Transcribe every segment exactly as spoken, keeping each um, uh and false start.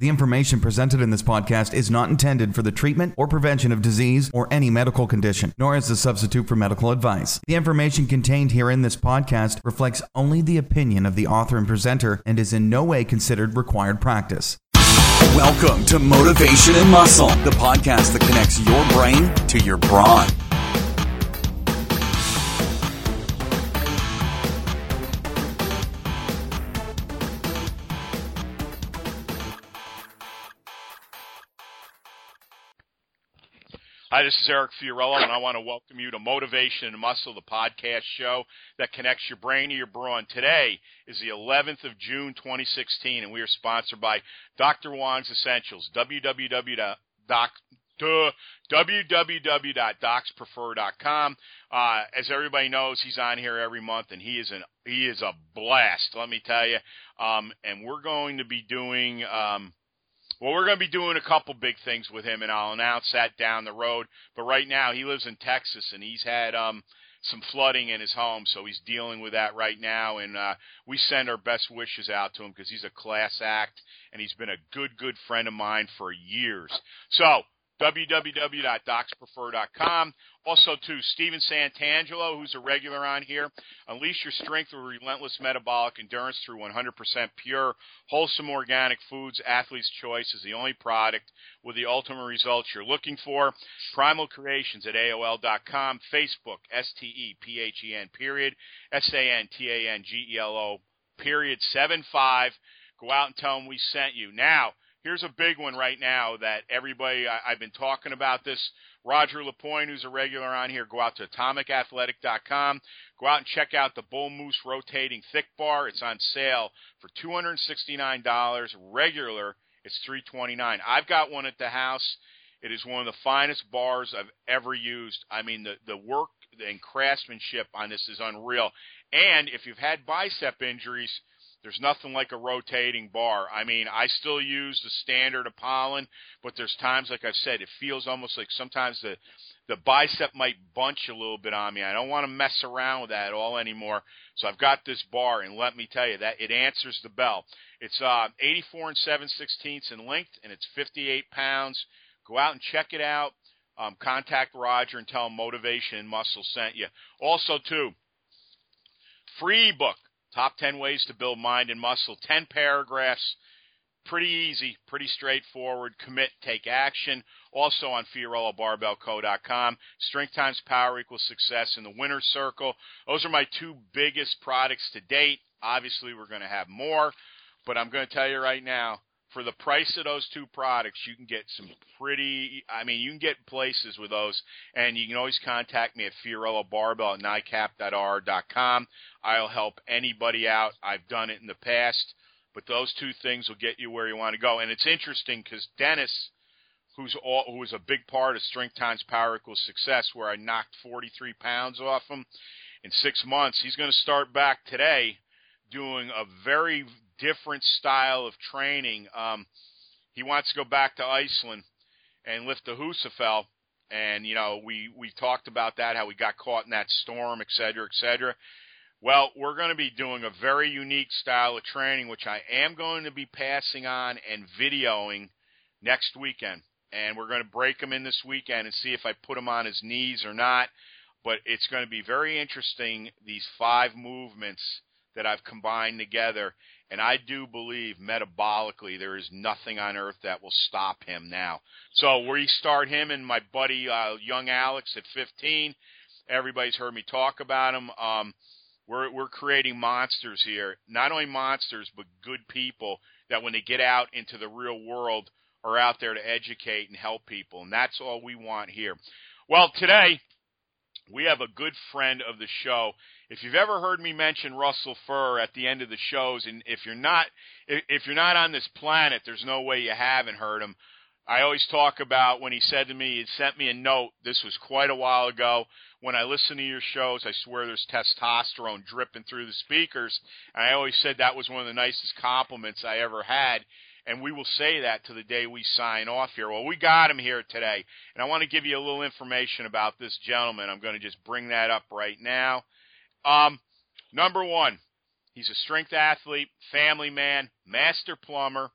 The information presented in this podcast is not intended for the treatment or prevention of disease or any medical condition, nor as a substitute for medical advice. The information contained here in this podcast reflects only the opinion of the author and presenter and is in no way considered required practice. Welcome to Motivation and Muscle, the podcast that connects your brain to your brawn. Hi, this is Eric Fiorillo, and I want to welcome you to Motivation and Muscle, the podcast show that connects your brain to your brawn. Today is the eleventh of June, twenty sixteen, and we are sponsored by Doctor Wong's Essentials, w w w dot docs prefer dot com. Uh, as everybody knows, he's on here every month, and he is an he is a blast, let me tell you. Um, and we're going to be doing... Um, Well, we're going to be doing a couple big things with him, and I'll announce that down the road. But right now, he lives in Texas, and he's had um, some flooding in his home, so he's dealing with that right now. And uh, we send our best wishes out to him because he's a class act, and he's been a good, good friend of mine for years. So, w w w dot docs prefer dot com. Also, to Steven Santangelo, who's a regular on here. Unleash your strength with relentless metabolic endurance through one hundred percent pure, wholesome organic foods. Athlete's Choice is the only product with the ultimate results you're looking for. Primal Creations at A O L dot com. Facebook, S T E P H E N, period. S A N T A N G E L O, period, seven five. Go out and tell them we sent you. Now, here's a big one right now that everybody, I, I've been talking about this. Roger Lapointe, who's a regular on here, go out to atomic athletic dot com. Go out and check out the Bull Moose Rotating Thick Bar. It's on sale for two hundred sixty-nine dollars. Regular, it's three hundred twenty-nine dollars. I've got one at the house. It is one of the finest bars I've ever used. I mean, the, the work and craftsmanship on this is unreal. And if you've had bicep injuries, there's nothing like a rotating bar. I mean, I still use the standard Apollon, but there's times, like I've said, it feels almost like sometimes the, the bicep might bunch a little bit on me. I don't want to mess around with that at all anymore. So I've got this bar, and let me tell you, that it answers the bell. It's uh, eighty-four and seven sixteenths in length, and it's fifty-eight pounds. Go out and check it out. Um, contact Roger and tell him Motivation and Muscle sent you. Also, too, free ebook. Top ten Ways to Build Mind and Muscle. ten paragraphs. Pretty easy, pretty straightforward. Commit, take action. Also on Fiorillo Barbell Co dot com. Strength times power equals success in the winner's circle. Those are my two biggest products to date. Obviously, we're going to have more. But I'm going to tell you right now, for the price of those two products, you can get some pretty, I mean, you can get places with those, and you can always contact me at Fiorillo Barbell at N I C A P dot R dot com. I'll help anybody out. I've done it in the past, but those two things will get you where you want to go. And it's interesting because Dennis, who's all, who was a big part of Strength Times Power Equals Success, where I knocked forty-three pounds off him in six months, he's going to start back today doing a very different style of training. Um, he wants to go back to Iceland and lift the Husafell. And, you know, we, we talked about that, how we got caught in that storm, et cetera, et cetera. Well, we're going to be doing a very unique style of training, which I am going to be passing on and videoing next weekend. And we're going to break him in this weekend and see if I put him on his knees or not. But it's going to be very interesting, these five movements that I've combined together. And I do believe metabolically there is nothing on earth that will stop him now. So we start him and my buddy uh, young Alex at fifteen. Everybody's heard me talk about him. Um, we're we're creating monsters here. Not only monsters, but good people that when they get out into the real world are out there to educate and help people. And that's all we want here. Well, today we have a good friend of the show. If you've ever heard me mention Russell Furr at the end of the shows, and if you're not if you're not on this planet, there's no way you haven't heard him. I always talk about when he said to me, he sent me a note. This was quite a while ago. When I listen to your shows, I swear there's testosterone dripping through the speakers. And I always said that was one of the nicest compliments I ever had. And we will say that to the day we sign off here. Well, we got him here today. And I want to give you a little information about this gentleman. I'm going to just bring that up right now. Um, number one, he's a strength athlete, family man, master plumber,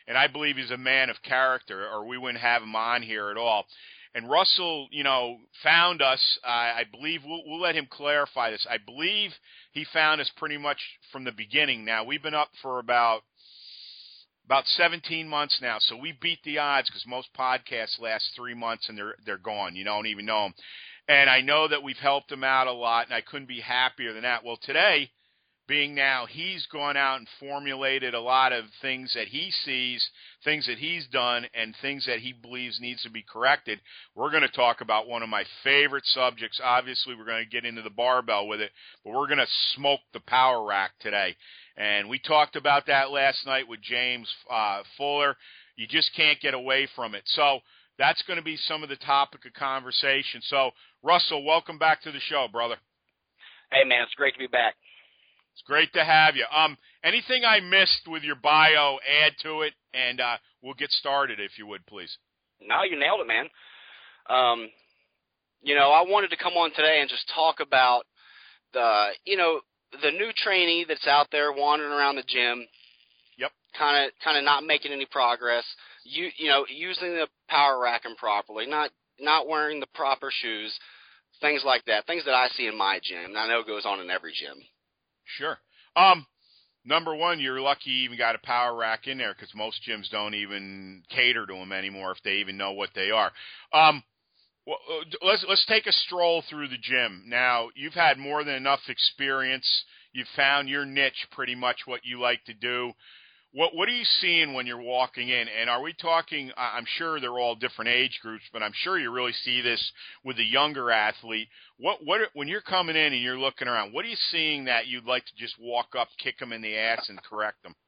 and I believe he's a man of character, or we wouldn't have him on here at all. And Russell, you know, found us. Uh, I believe we'll, we'll let him clarify this. I believe he found us pretty much from the beginning. Now, we've been up for about about seventeen months now, so we beat the odds because most podcasts last three months and they're they're gone. You don't even know them. And I know that we've helped him out a lot, and I couldn't be happier than that. Well, today, being now he's gone out and formulated a lot of things that he sees, things that he's done, and things that he believes needs to be corrected. We're going to talk about one of my favorite subjects. Obviously, we're going to get into the barbell with it, but we're going to smoke the power rack today. And we talked about that last night with James uh, Fuller. You just can't get away from it. So that's going to be some of the topic of conversation. So, Russell, welcome back to the show, brother. Hey, man, it's great to be back. It's great to have you. Um, anything I missed with your bio, add to it, and uh, we'll get started if you would, please. No, you nailed it, man. Um, you know, I wanted to come on today and just talk about the, you know, the new trainee that's out there wandering around the gym. Yep. Kind of, kind of not making any progress. You, you know, using the power rack improperly, not, not wearing the proper shoes, things like that. Things that I see in my gym, and I know goes on in every gym. Sure. Um, number one, you're lucky you even got a power rack in there because most gyms don't even cater to them anymore if they even know what they are. Um, well, let's let's take a stroll through the gym. Now, you've had more than enough experience. You've found your niche, pretty much what you like to do. What what are you seeing when you're walking in? And are we talking, I'm sure they're all different age groups, but I'm sure you really see this with the younger athlete. What what when you're coming in and you're looking around, what are you seeing that you'd like to just walk up, kick them in the ass, and correct them?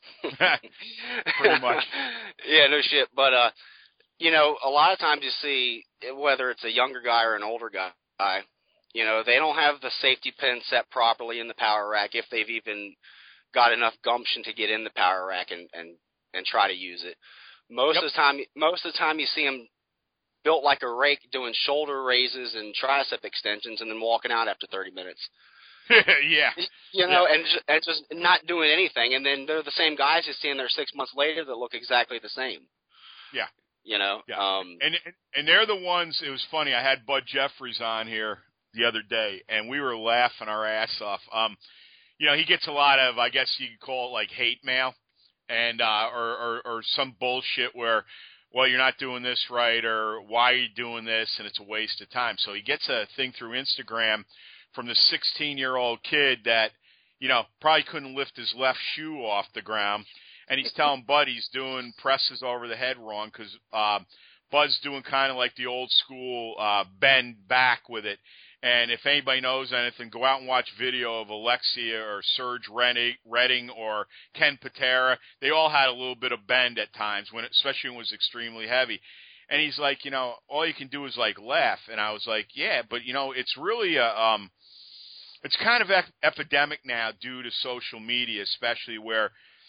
Pretty much. Yeah, no shit. But, uh, you know, a lot of times you see, whether it's a younger guy or an older guy, you know, they don't have the safety pin set properly in the power rack if they've even got enough gumption to get in the power rack and, and, and try to use it. Most yep. of the time, most of the time you see them built like a rake doing shoulder raises and tricep extensions and then walking out after thirty minutes. yeah. You know, yeah. and, just, and just not doing anything. And then they're the same guys you see in there six months later that look exactly the same. Yeah. You know? Yeah. Um, and, and they're the ones, it was funny, I had Bud Jeffries on here the other day, and we were laughing our ass off. Um, you know, he gets a lot of, I guess you could call it like hate mail and uh, or, or, or some bullshit where, well, you're not doing this right, or why are you doing this, and it's a waste of time. So he gets a thing through Instagram from the sixteen-year-old kid that, you know, probably couldn't lift his left shoe off the ground, and he's telling Bud he's doing presses over the head wrong because uh, Bud's doing kind of like the old school uh, bend back with it. And if anybody knows anything, go out and watch video of Alexia or Serge Redding or Ken Patera. They all had a little bit of bend at times, when it, especially when it was extremely heavy. And he's like, you know, all you can do is like laugh. And I was like, yeah, but you know, it's really a, um, it's kind of ep- epidemic now due to social media, especially where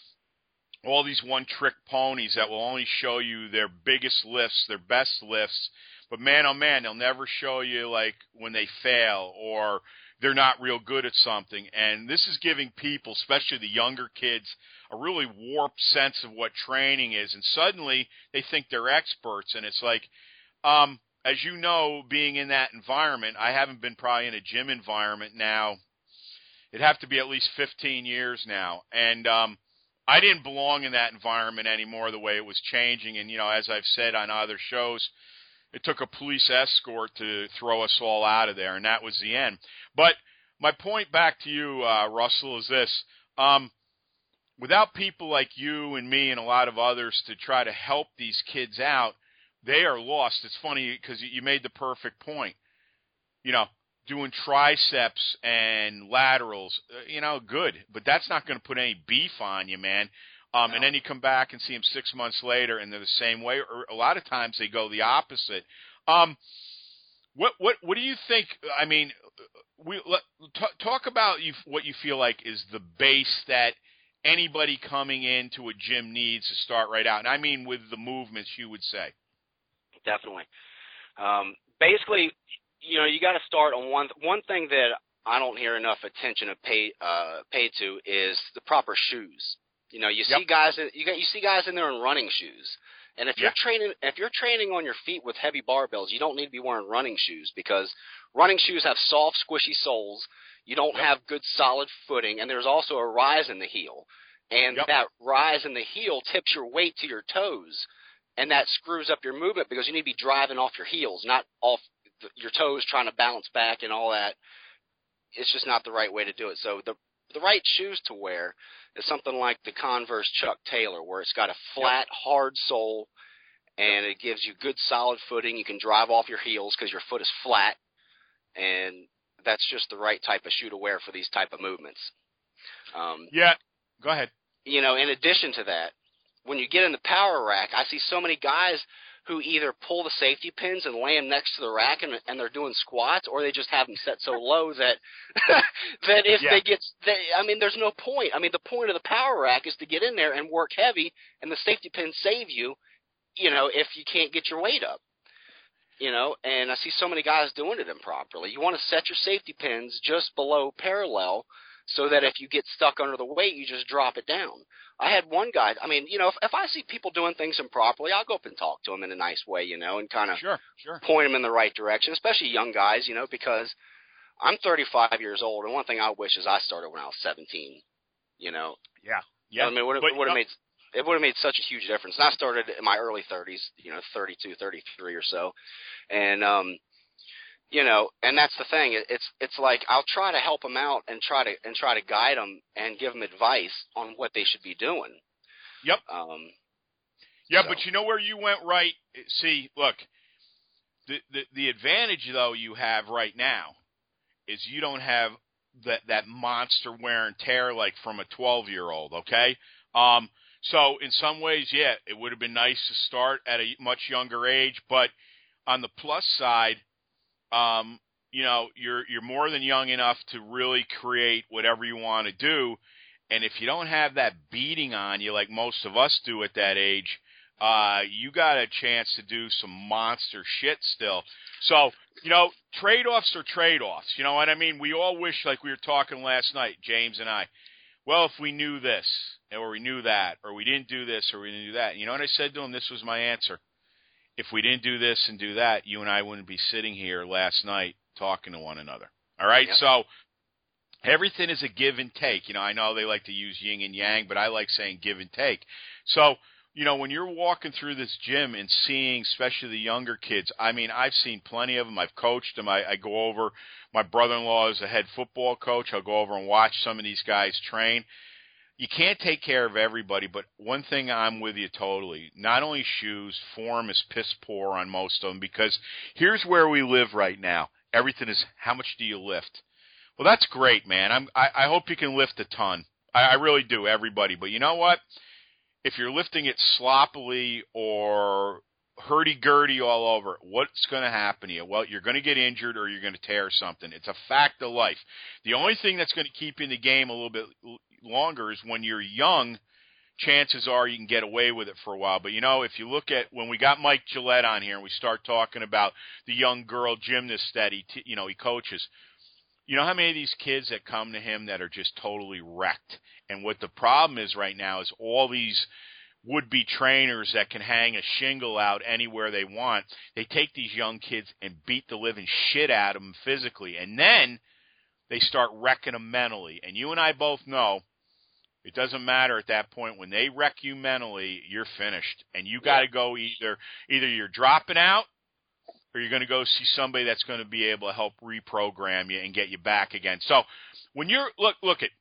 all these one-trick ponies that will only show you their biggest lifts, their best lifts. But man, oh man, they'll never show you like when they fail or they're not real good at something. And this is giving people, especially the younger kids, a really warped sense of what training is. And suddenly they think they're experts. And it's like, um, as you know, being in that environment, I haven't been probably in a gym environment now. It'd have to be at least fifteen years now. And um, I didn't belong in that environment anymore the way it was changing. And, you know, as I've said on other shows, it took a police escort to throw us all out of there, and that was the end. But my point back to you, uh, Russell, is this. Um, without people like you and me and a lot of others to try to help these kids out, they are lost. It's funny because you made the perfect point. You know, doing triceps and laterals, you know, good. But that's not going to put any beef on you, man. Um, and then you come back and see them six months later, and they're the same way. Or a lot of times they go the opposite. Um, what what what do you think? I mean, we let, t- talk about you, what you feel like is the base that anybody coming into a gym needs to start right out. And I mean, with the movements, you would say. Definitely. Um, basically, you know, you got to start on one one thing that I don't hear enough attention of pay uh, paid to is the proper shoes. You know, you Yep. see guys in, you got you see guys in there in running shoes. And if Yeah. you're training if you're training on your feet with heavy barbells, you don't need to be wearing running shoes because running shoes have soft, squishy soles. You don't Yep. have good solid footing, and there's also a rise in the heel. And Yep. that rise in the heel tips your weight to your toes, and that screws up your movement because you need to be driving off your heels, not off the, your toes trying to balance back and all that. It's just not the right way to do it. So the the right shoes to wear is something like the Converse Chuck Taylor, where it's got a flat, yep. hard sole, and it gives you good solid footing. You can drive off your heels because your foot is flat, and that's just the right type of shoe to wear for these type of movements. Um, yeah, go ahead. You know, in addition to that, when you get in the power rack, I see so many guys who either pull the safety pins and lay them next to the rack and, and they're doing squats, or they just have them set so low that that if yeah. they get, they, I mean, there's no point. I mean, the point of the power rack is to get in there and work heavy, and the safety pins save you, you know, if you can't get your weight up. You know, and I see so many guys doing it improperly. You want to set your safety pins just below parallel so that if you get stuck under the weight, you just drop it down. I had one guy, I mean, you know, if, if I see people doing things improperly, I'll go up and talk to them in a nice way, you know, and kind of sure, sure. point them in the right direction, especially young guys, you know, because I'm thirty-five years old, and one thing I wish is I started when I was seventeen, you know. Yeah, yeah. I mean, it would have made it would have made such a huge difference. And I started in my early thirties, you know, thirty-two, thirty-three or so, and um, you know, and that's the thing. It, it's it's like I'll try to help them out and try to and try to guide them and give them advice on what they should be doing. Yep. Um, yeah, so. but you know where you went right? See, look, the, the the advantage though you have right now is you don't have that that monster wear and tear like from a twelve-year-old. Okay. Um. So in some ways, yeah, it would have been nice to start at a much younger age, but on the plus side, um, you know, you're you're more than young enough to really create whatever you want to do, and if you don't have that beating on you like most of us do at that age, uh, you got a chance to do some monster shit still. So, you know, trade-offs are trade-offs. You know what I mean? We all wish, like we were talking last night, James and I, well, if we knew this, or we knew that, or we didn't do this, or we didn't do that. You know what I said to him? This was my answer. If we didn't do this and do that, you and I wouldn't be sitting here last night talking to one another. All right? Yep. So everything is a give and take. You know, I know they like to use yin and yang, but I like saying give and take. So, you know, when you're walking through this gym and seeing, especially the younger kids, I mean, I've seen plenty of them. I've coached them. I, I go over. My brother-in-law is a head football coach. I'll go over and watch some of these guys train. You can't take care of everybody, but one thing I'm with you totally. Not only shoes, form is piss poor on most of them because here's where we live right now. Everything is how much do you lift? Well, that's great, man. I'm, I, I hope you can lift a ton. I, I really do, everybody. But you know what? If you're lifting it sloppily or hurdy-gurdy all over, what's going to happen to you? Well, you're going to get injured or you're going to tear something. It's a fact of life. The only thing that's going to keep you in the game a little bit longer is when you're young, chances are you can get away with it for a while. But, you know, if you look at when we got Mike Gillette on here and we start talking about the young girl gymnast that he, t- you know, he coaches, you know how many of these kids that come to him that are just totally wrecked? And what the problem is right now is all these would-be trainers that can hang a shingle out anywhere they want, they take these young kids and beat the living shit out of them physically. And then they start wrecking them mentally. And you and I both know it doesn't matter at that point. When they wreck you mentally, you're finished. And you got to go either either you're dropping out or you're going to go see somebody that's going to be able to help reprogram you and get you back again. So when you're – look, look at –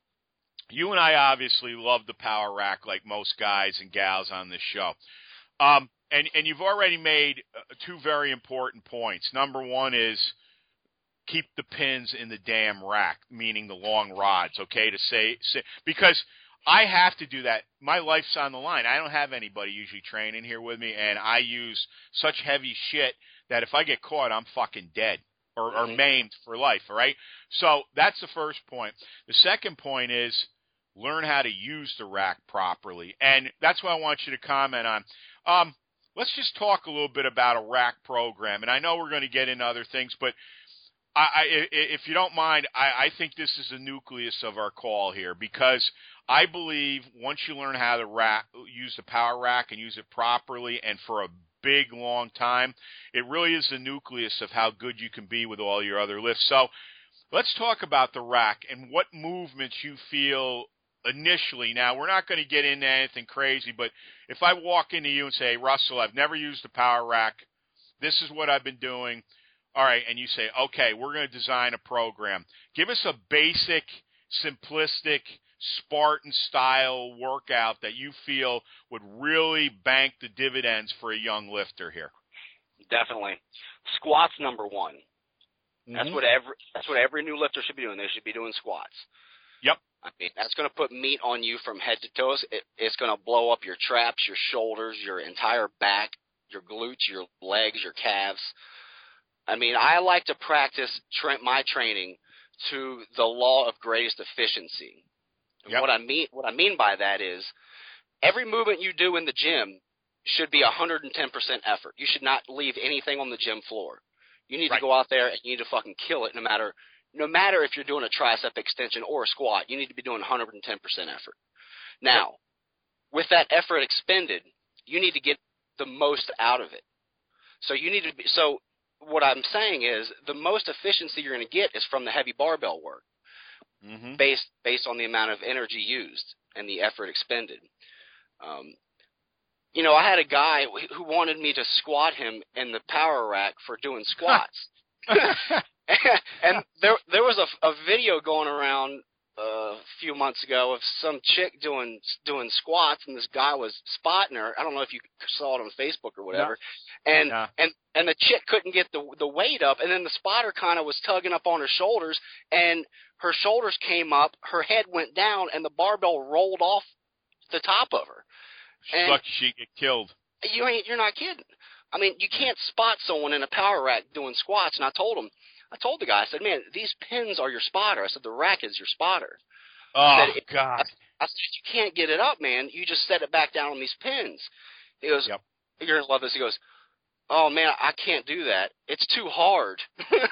you and I obviously love the power rack like most guys and gals on this show. Um, and, and you've already made two very important points. Number one is keep the pins in the damn rack, meaning the long rods, okay, to say, say because I have to do that. My life's on the line. I don't have anybody usually training here with me, and I use such heavy shit that if I get caught, I'm fucking dead or, or maimed for life, all right? So that's the first point. The second point is learn how to use the rack properly, and that's what I want you to comment on. Um, let's just talk a little bit about a rack program, and I know we're going to get into other things, but I, I, if you don't mind, I, I think this is the nucleus of our call here because I believe once you learn how to rack, use the power rack and use it properly and for a big, long time, it really is the nucleus of how good you can be with all your other lifts. So let's talk about the rack and what movements you feel initially. Now, we're not going to get into anything crazy, but if I walk into you and say, Russell, I've never used a power rack. This is what I've been doing. All right, and you say, okay, we're going to design a program. Give us a basic, simplistic, Spartan-style workout that you feel would really bank the dividends for a young lifter here. Definitely. Squats number one. Mm-hmm. That's what every that's what every new lifter should be doing. They should be doing squats. Yep. I mean, that's going to put meat on you from head to toes. It, it's going to blow up your traps, your shoulders, your entire back, your glutes, your legs, your calves. I mean, I like to practice tra- my training to the law of greatest efficiency. Yep. What I mean, what I mean by that is, every movement you do in the gym should be one hundred ten percent effort. You should not leave anything on the gym floor. You need right. to go out there and you need to fucking kill it, no matter, no matter if you're doing a tricep extension or a squat. You need to be doing one hundred ten percent effort. Now, yep. with that effort expended, you need to get the most out of it. So you need to be. So what I'm saying is, the most efficiency you're going to get is from the heavy barbell work. Mm-hmm. based based on the amount of energy used and the effort expended. Um, you know, I had a guy who wanted me to squat him in the power rack for doing squats. And there there was a, a video going around uh, a few months ago of some chick doing doing squats, and this guy was spotting her. I don't know if you saw it on Facebook or whatever. No. And no. and and the chick couldn't get the the weight up, and then the spotter kind of was tugging up on her shoulders, and her shoulders came up, her head went down, and the barbell rolled off the top of her. She's lucky she'd get killed. You ain't, you're not kidding. I mean, you can't spot someone in a power rack doing squats. And I told him, I told the guy, I said, man, these pins are your spotter. I said, the rack is your spotter. Oh, I said, God. I, I said, you can't get it up, man. You just set it back down on these pins. He goes, yep. You're going to love this. He goes, oh, man, I can't do that. It's too hard.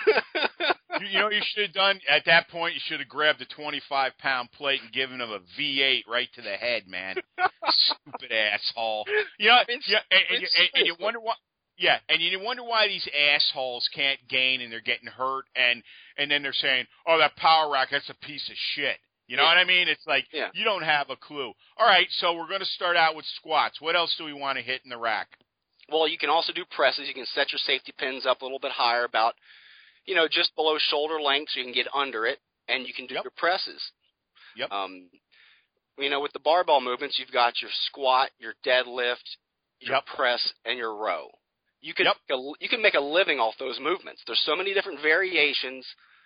you, you know what you should have done? At that point, you should have grabbed a twenty-five pound plate and given him a V eight right to the head, man. Stupid asshole. You know, it's, yeah, and, and, it's, and, and you wonder why. Yeah, and you wonder why these assholes can't gain and they're getting hurt, and and then they're saying, "Oh, that power rack, that's a piece of shit." You know yeah. what I mean? It's like yeah. you don't have a clue. All right, so we're going to start out with squats. What else do we want to hit in the rack? Well, you can also do presses. You can set your safety pins up a little bit higher, about, you know, just below shoulder length, so you can get under it, and you can do yep. your presses. Yep. Um, you know, with the barbell movements, you've got your squat, your deadlift, your yep. press, and your row. You can yep. make a, you can make a living off those movements. There's so many different variations,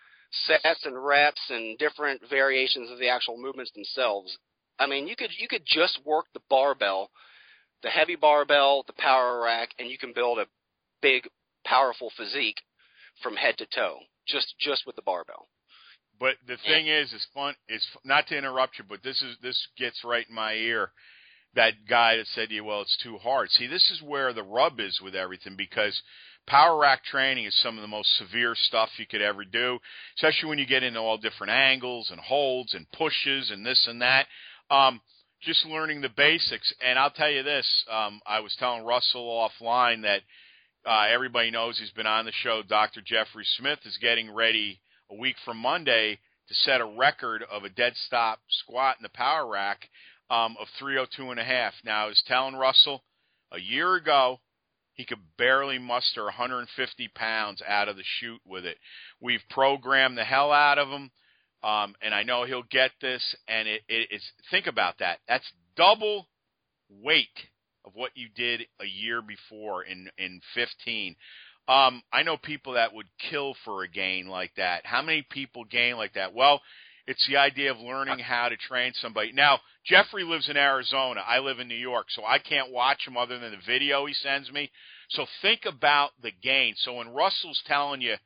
sets and reps, and different variations of the actual movements themselves. I mean, you could you could just work the barbell, the heavy barbell, the power rack, and you can build a big, powerful physique from head to toe, just just with the barbell. But the thing yeah. is, it's fun. It's not to interrupt you, but this is this gets right in my ear. That guy that said to you, well, it's too hard. See, this is where the rub is with everything, because power rack training is some of the most severe stuff you could ever do, especially when you get into all different angles and holds and pushes and this and that. Um, just learning the basics. And I'll tell you this, um, I was telling Russell offline that uh, everybody knows he's been on the show. Doctor Jeffrey Smith is getting ready a week from Monday to set a record of a dead stop squat in the power rack. Um, of three oh two and a half. Now, I was telling Russell, a year ago, he could barely muster one hundred fifty pounds out of the chute with it. We've programmed the hell out of him, um, and I know he'll get this. And it, it, it's think about that. That's double weight of what you did a year before in in fifteen. Um, I know people that would kill for a gain like that. How many people gain like that? Well, it's the idea of learning how to train somebody. Now, Jeffrey lives in Arizona. I live in New York, so I can't watch him other than the video he sends me. So think about the gain. So when Russell's telling you,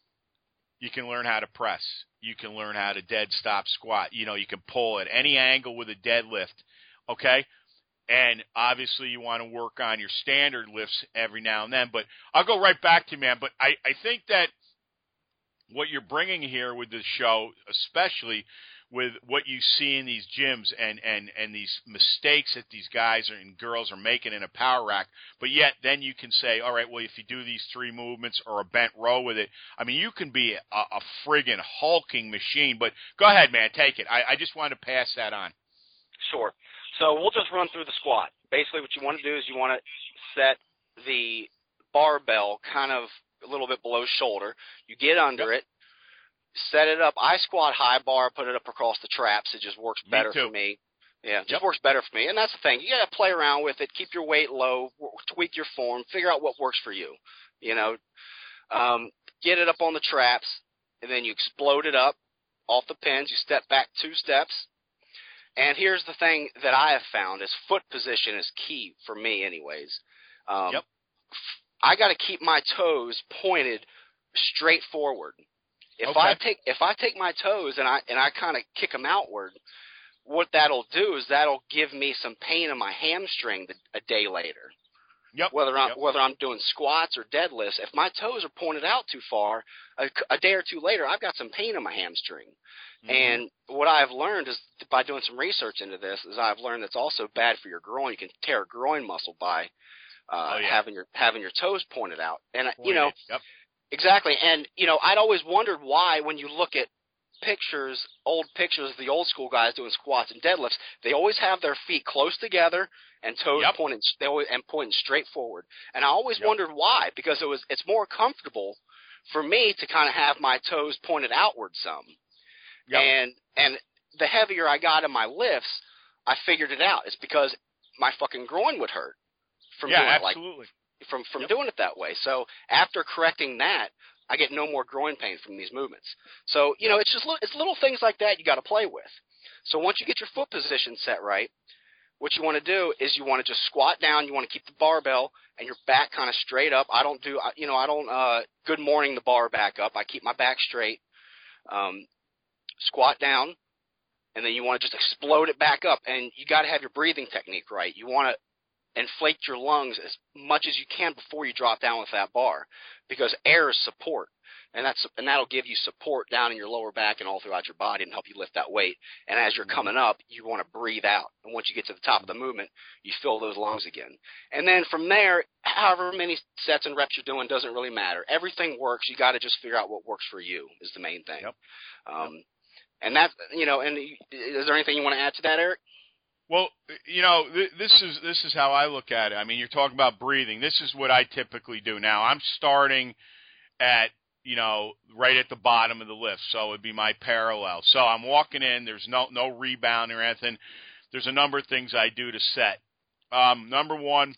you can learn how to press, you can learn how to dead stop squat, you know, you can pull at any angle with a deadlift, okay? And obviously you want to work on your standard lifts every now and then. But I'll go right back to you, man. But I, I think that what you're bringing here with this show, especially with what you see in these gyms and, and, and these mistakes that these guys are, and girls are making in a power rack. But yet then you can say, all right, well, if you do these three movements or a bent row with it, I mean, you can be a, a friggin' hulking machine. But go ahead, man, take it. I, I just wanted to pass that on. Sure. So we'll just run through the squat. Basically what you want to do is you want to set the barbell kind of a little bit below shoulder. You get under Yep. it. Set it up. I squat high bar, put it up across the traps. It just works better me too. for me. Yeah, it just Yep. works better for me. And that's the thing. You got to play around with it. Keep your weight low. Tweak your form. Figure out what works for you. You know, um, get it up on the traps, and then you explode it up off the pins. You step back two steps. And here's the thing that I have found is foot position is key for me anyways. Um, Yep. I got to keep my toes pointed straight forward. If Okay. I take if I take my toes and I and I kind of kick them outward, what that'll do is that'll give me some pain in my hamstring the, a day later. Yep. Whether I'm yep. whether I'm doing squats or deadlifts, if my toes are pointed out too far, a, a day or two later, I've got some pain in my hamstring. Mm-hmm. And what I've learned is by doing some research into this is I've learned that's also bad for your groin. You can tear a groin muscle by uh, Oh, yeah. having your having your toes pointed out. And uh, you know. Pointed. Yep. Exactly. And, you know, I'd always wondered why when you look at pictures, old pictures of the old school guys doing squats and deadlifts, they always have their feet close together and toes Yep. pointing they always, and pointing straight forward. And I always Yep. wondered why, because it was it's more comfortable for me to kind of have my toes pointed outward some. Yep. And and the heavier I got in my lifts, I figured it out. It's because my fucking groin would hurt from yeah, doing it like absolutely. from from Yep. doing it that way. So after correcting that, I get no more groin pain from these movements. So, you know, it's just li- it's little things like that you got to play with. So once you get your foot position set right, what you want to do is you want to just squat down. You want to keep the barbell and your back kind of straight up. I don't do, I- you know, I don't uh, good morning the bar back up. I keep my back straight. Um, squat down, and then you want to just explode it back up. And you got to have your breathing technique right. You want to inflate your lungs as much as you can before you drop down with that bar, because air is support, and that's and that'll give you support down in your lower back and all throughout your body and help you lift that weight. And as you're coming up, you want to breathe out, and once you get to the top of the movement, you fill those lungs again. And then from there, however many sets and reps you're doing doesn't really matter. Everything works. You got to just figure out what works for you is the main thing. Yep. Um, yep. And that, you know, and is there anything you want to add to that, Eric? Well, you know, th- this is this is how I look at it. I mean, you're talking about breathing. This is what I typically do. Now, I'm starting at, you know, right at the bottom of the lift, so it'd be my parallel. So I'm walking in. There's no no rebound or anything. There's a number of things I do to set. Um, number one,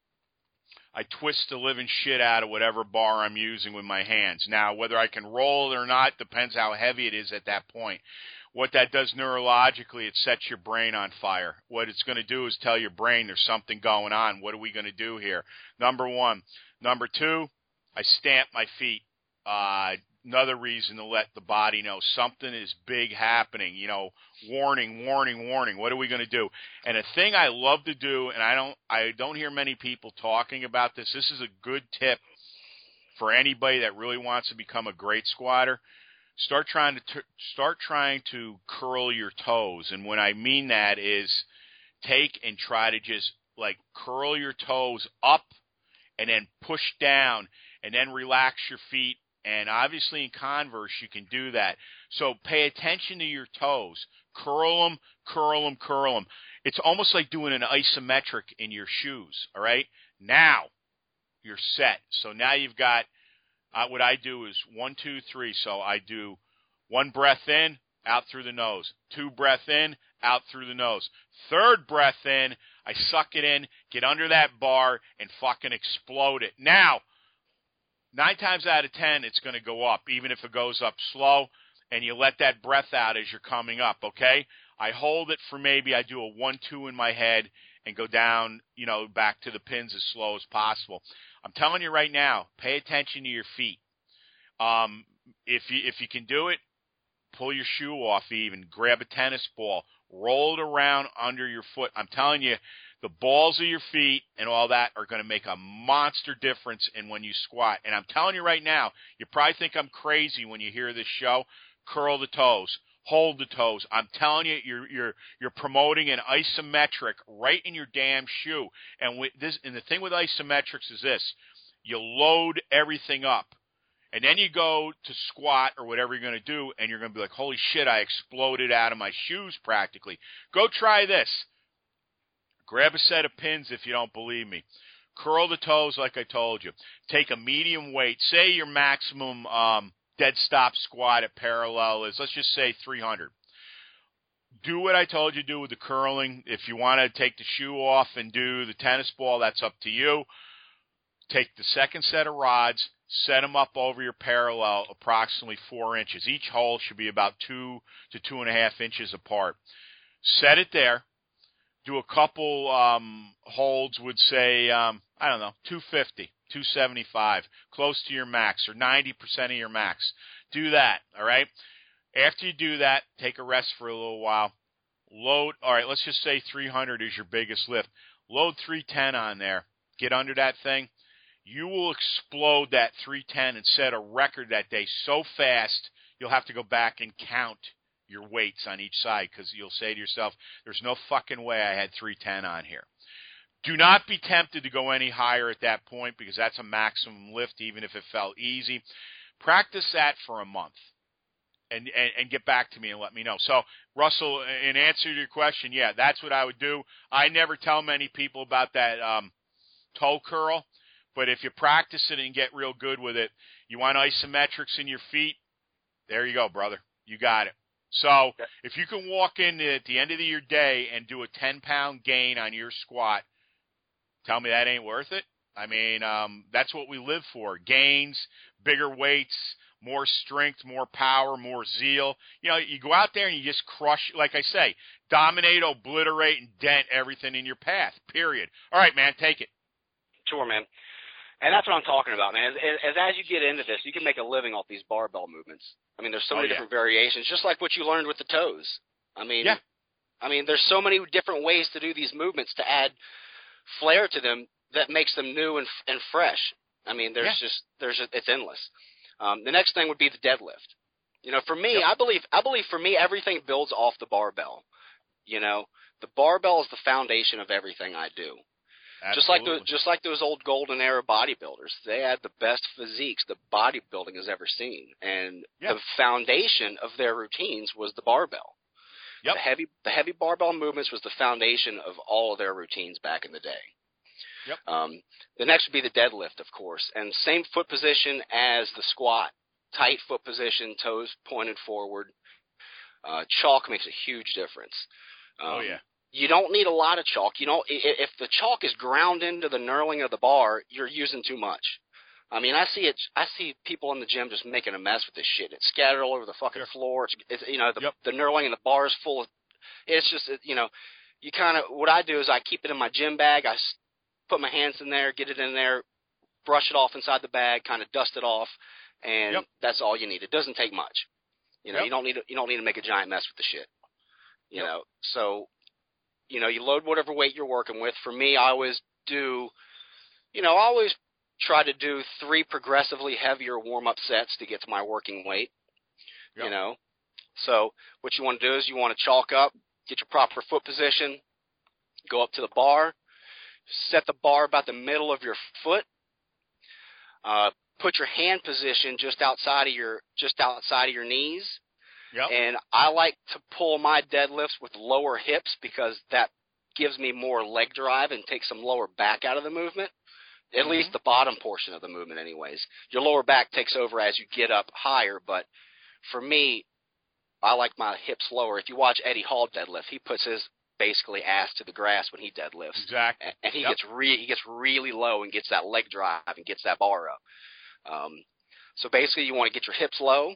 I twist the living shit out of whatever bar I'm using with my hands. Now, whether I can roll it or not depends how heavy it is at that point. What that does neurologically, it sets your brain on fire. What it's going to do is tell your brain there's something going on. What are we going to do here? Number one. Number two, I stamp my feet. Uh, another reason to let the body know something is big happening. You know, warning, warning, warning. What are we going to do? And a thing I love to do, and I don't, I don't hear many people talking about this. This is a good tip for anybody that really wants to become a great squatter. Start trying to t- start trying to curl your toes, and what I mean that is take and try to just like curl your toes up, and then push down, and then relax your feet. And obviously in Converse you can do that. So pay attention to your toes. Curl them, curl them, curl them. It's almost like doing an isometric in your shoes. All right. Now you're set. So now you've got. Uh, what I do is one, two, three. So I do one breath in, out through the nose. Two breath in, out through the nose. Third breath in, I suck it in, get under that bar, and fucking explode it. Now, nine times out of ten, it's going to go up, even if it goes up slow, and you let that breath out as you're coming up, okay? I hold it for maybe I do a one, two in my head and go down, you know, back to the pins as slow as possible. I'm telling you right now, pay attention to your feet. Um, if you if you can do it, pull your shoe off even. Grab a tennis ball. Roll it around under your foot. I'm telling you, the balls of your feet and all that are going to make a monster difference in when you squat. And I'm telling you right now, you probably think I'm crazy when you hear this show. Curl the toes. hold the toes. I'm telling you, you're you're you're promoting an isometric right in your damn shoe. And with this, and the thing with isometrics is this: you load everything up, and then you go to squat or whatever you're going to do, and you're going to be like, "Holy shit! I exploded out of my shoes practically." Go try this. Grab a set of pins if you don't believe me. Curl the toes like I told you. Take a medium weight. Say your maximum um, dead stop squat at parallel is, let's just say three hundred. Do what I told you to do with the curling. If you want to take the shoe off and do the tennis ball, that's up to you. Take the second set of rods, set them up over your parallel approximately four inches. Each hole should be about two to two and a half inches apart. Set it there. Do a couple um, holds, would say, um, I don't know, two fifty, two seventy-five, close to your max or ninety percent of your max. Do that, all right? After you do that, take a rest for a little while. Load, all right, let's just say three hundred is your biggest lift. Load three ten on there. Get under that thing. You will explode that three ten and set a record that day so fast you'll have to go back and count your weights on each side, because you'll say to yourself, there's no fucking way I had three ten on here. Do not be tempted to go any higher at that point, because that's a maximum lift, even if it felt easy. Practice that for a month and, and, and get back to me and let me know. So, Russell, in answer to your question, yeah, that's what I would do. I never tell many people about that um, toe curl, but if you practice it and get real good with it, you want isometrics in your feet, there you go, brother. You got it. So if you can walk in at the end of your day and do a ten-pound gain on your squat, tell me that ain't worth it? I mean, um, that's what we live for. Gains, bigger weights, more strength, more power, more zeal. You know, you go out there and you just crush, like I say, dominate, obliterate, and dent everything in your path, period. All right, man, take it. Sure, man. And that's what I'm talking about, man. As, as, as you get into this, you can make a living off these barbell movements. I mean, there's so oh, many yeah. different variations, just like what you learned with the toes. I mean, yeah. I mean, there's so many different ways to do these movements to add flair to them that makes them new and and fresh. I mean, there's yeah. just there's a, it's endless. Um, the next thing would be the deadlift. You know, for me, yep. I believe I believe for me everything builds off the barbell. You know, the barbell is the foundation of everything I do. Absolutely. Just like the, just like those old golden era bodybuilders, they had the best physiques the bodybuilding has ever seen, and yep. the foundation of their routines was the barbell. Yep. The heavy the heavy barbell movements was the foundation of all of their routines back in the day. Yep. Um, the next would be the deadlift, of course, and same foot position as the squat, tight foot position, toes pointed forward. Uh, chalk makes a huge difference. Um, oh yeah. You don't need a lot of chalk. You know, if the chalk is ground into the knurling of the bar, you're using too much. I mean, I see it. I see people in the gym just making a mess with this shit. It's scattered all over the fucking sure. floor. It's, it's you know, the, yep. the knurling in the bar is full of. It's just, you know, you kind of. What I do is I keep it in my gym bag. I put my hands in there, get it in there, brush it off inside the bag, kind of dust it off, and yep. that's all you need. It doesn't take much. You know, yep. you don't need to, you don't need to make a giant mess with the shit. You yep. know, so. You know, you load whatever weight you're working with. For me, I always do, you know, I always try to do three progressively heavier warm-up sets to get to my working weight, yep. you know. So what you want to do is you want to chalk up, get your proper foot position, go up to the bar, set the bar about the middle of your foot, uh, put your hand position just outside of your just outside of your knees. Yep. And I like to pull my deadlifts with lower hips because that gives me more leg drive and takes some lower back out of the movement, at mm-hmm. least the bottom portion of the movement anyways. Your lower back takes over as you get up higher, but for me, I like my hips lower. If you watch Eddie Hall deadlift, he puts his basically ass to the grass when he deadlifts. Exactly. And he yep. gets re- he gets really low and gets that leg drive and gets that bar up. Um, so basically you want to get your hips low.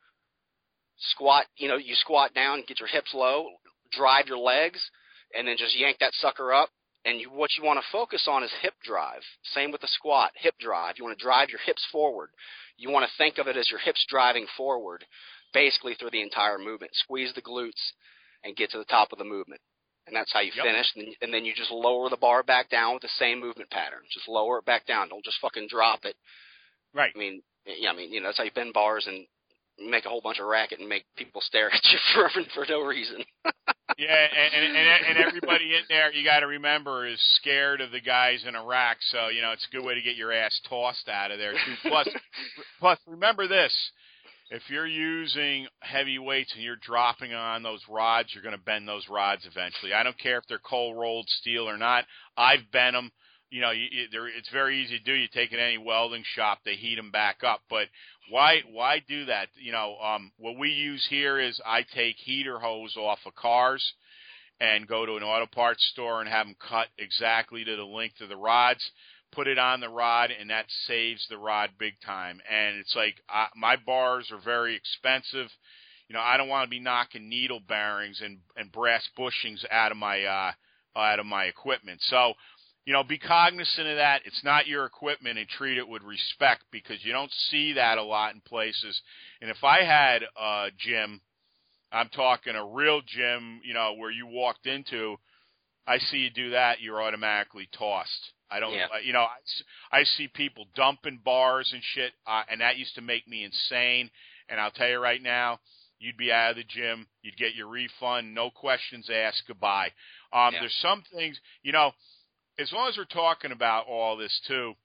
Squat, you know, you squat down, get your hips low, drive your legs, and then just yank that sucker up. And you, what you want to focus on is hip drive. Same with the squat, hip drive. You want to drive your hips forward. You want to think of it as your hips driving forward, basically through the entire movement. Squeeze the glutes and get to the top of the movement. And that's how you yep. finish. And, and then you just lower the bar back down with the same movement pattern. Just lower it back down. Don't just fucking drop it. Right. I mean, yeah, I mean, you know, that's how you bend bars and make a whole bunch of racket and make people stare at you for for no reason. Yeah, and, and and everybody in there, you got to remember, is scared of the guys in Iraq. So you know it's a good way to get your ass tossed out of there too. Plus, plus remember this: if you're using heavy weights and you're dropping on those rods, you're going to bend those rods eventually. I don't care if they're cold rolled steel or not. I've bent them. You know, you, you, it's very easy to do. You take it to any welding shop, they heat them back up. But why why do that? You know, um, what we use here is I take heater hose off of cars and go to an auto parts store and have them cut exactly to the length of the rods, put it on the rod, and that saves the rod big time. And it's like uh, my bars are very expensive. You know, I don't want to be knocking needle bearings and, and brass bushings out of my uh, out of my equipment. So, you know, be cognizant of that. It's not your equipment, and treat it with respect, because you don't see that a lot in places. And if I had a gym, I'm talking a real gym, you know, where you walked into, I see you do that, you're automatically tossed. I don't, yeah. you know, I, I see people dumping bars and shit, uh, and that used to make me insane. And I'll tell you right now, you'd be out of the gym, you'd get your refund, no questions asked, goodbye. Um, yeah. There's some things, you know, as long as we're talking about all this too,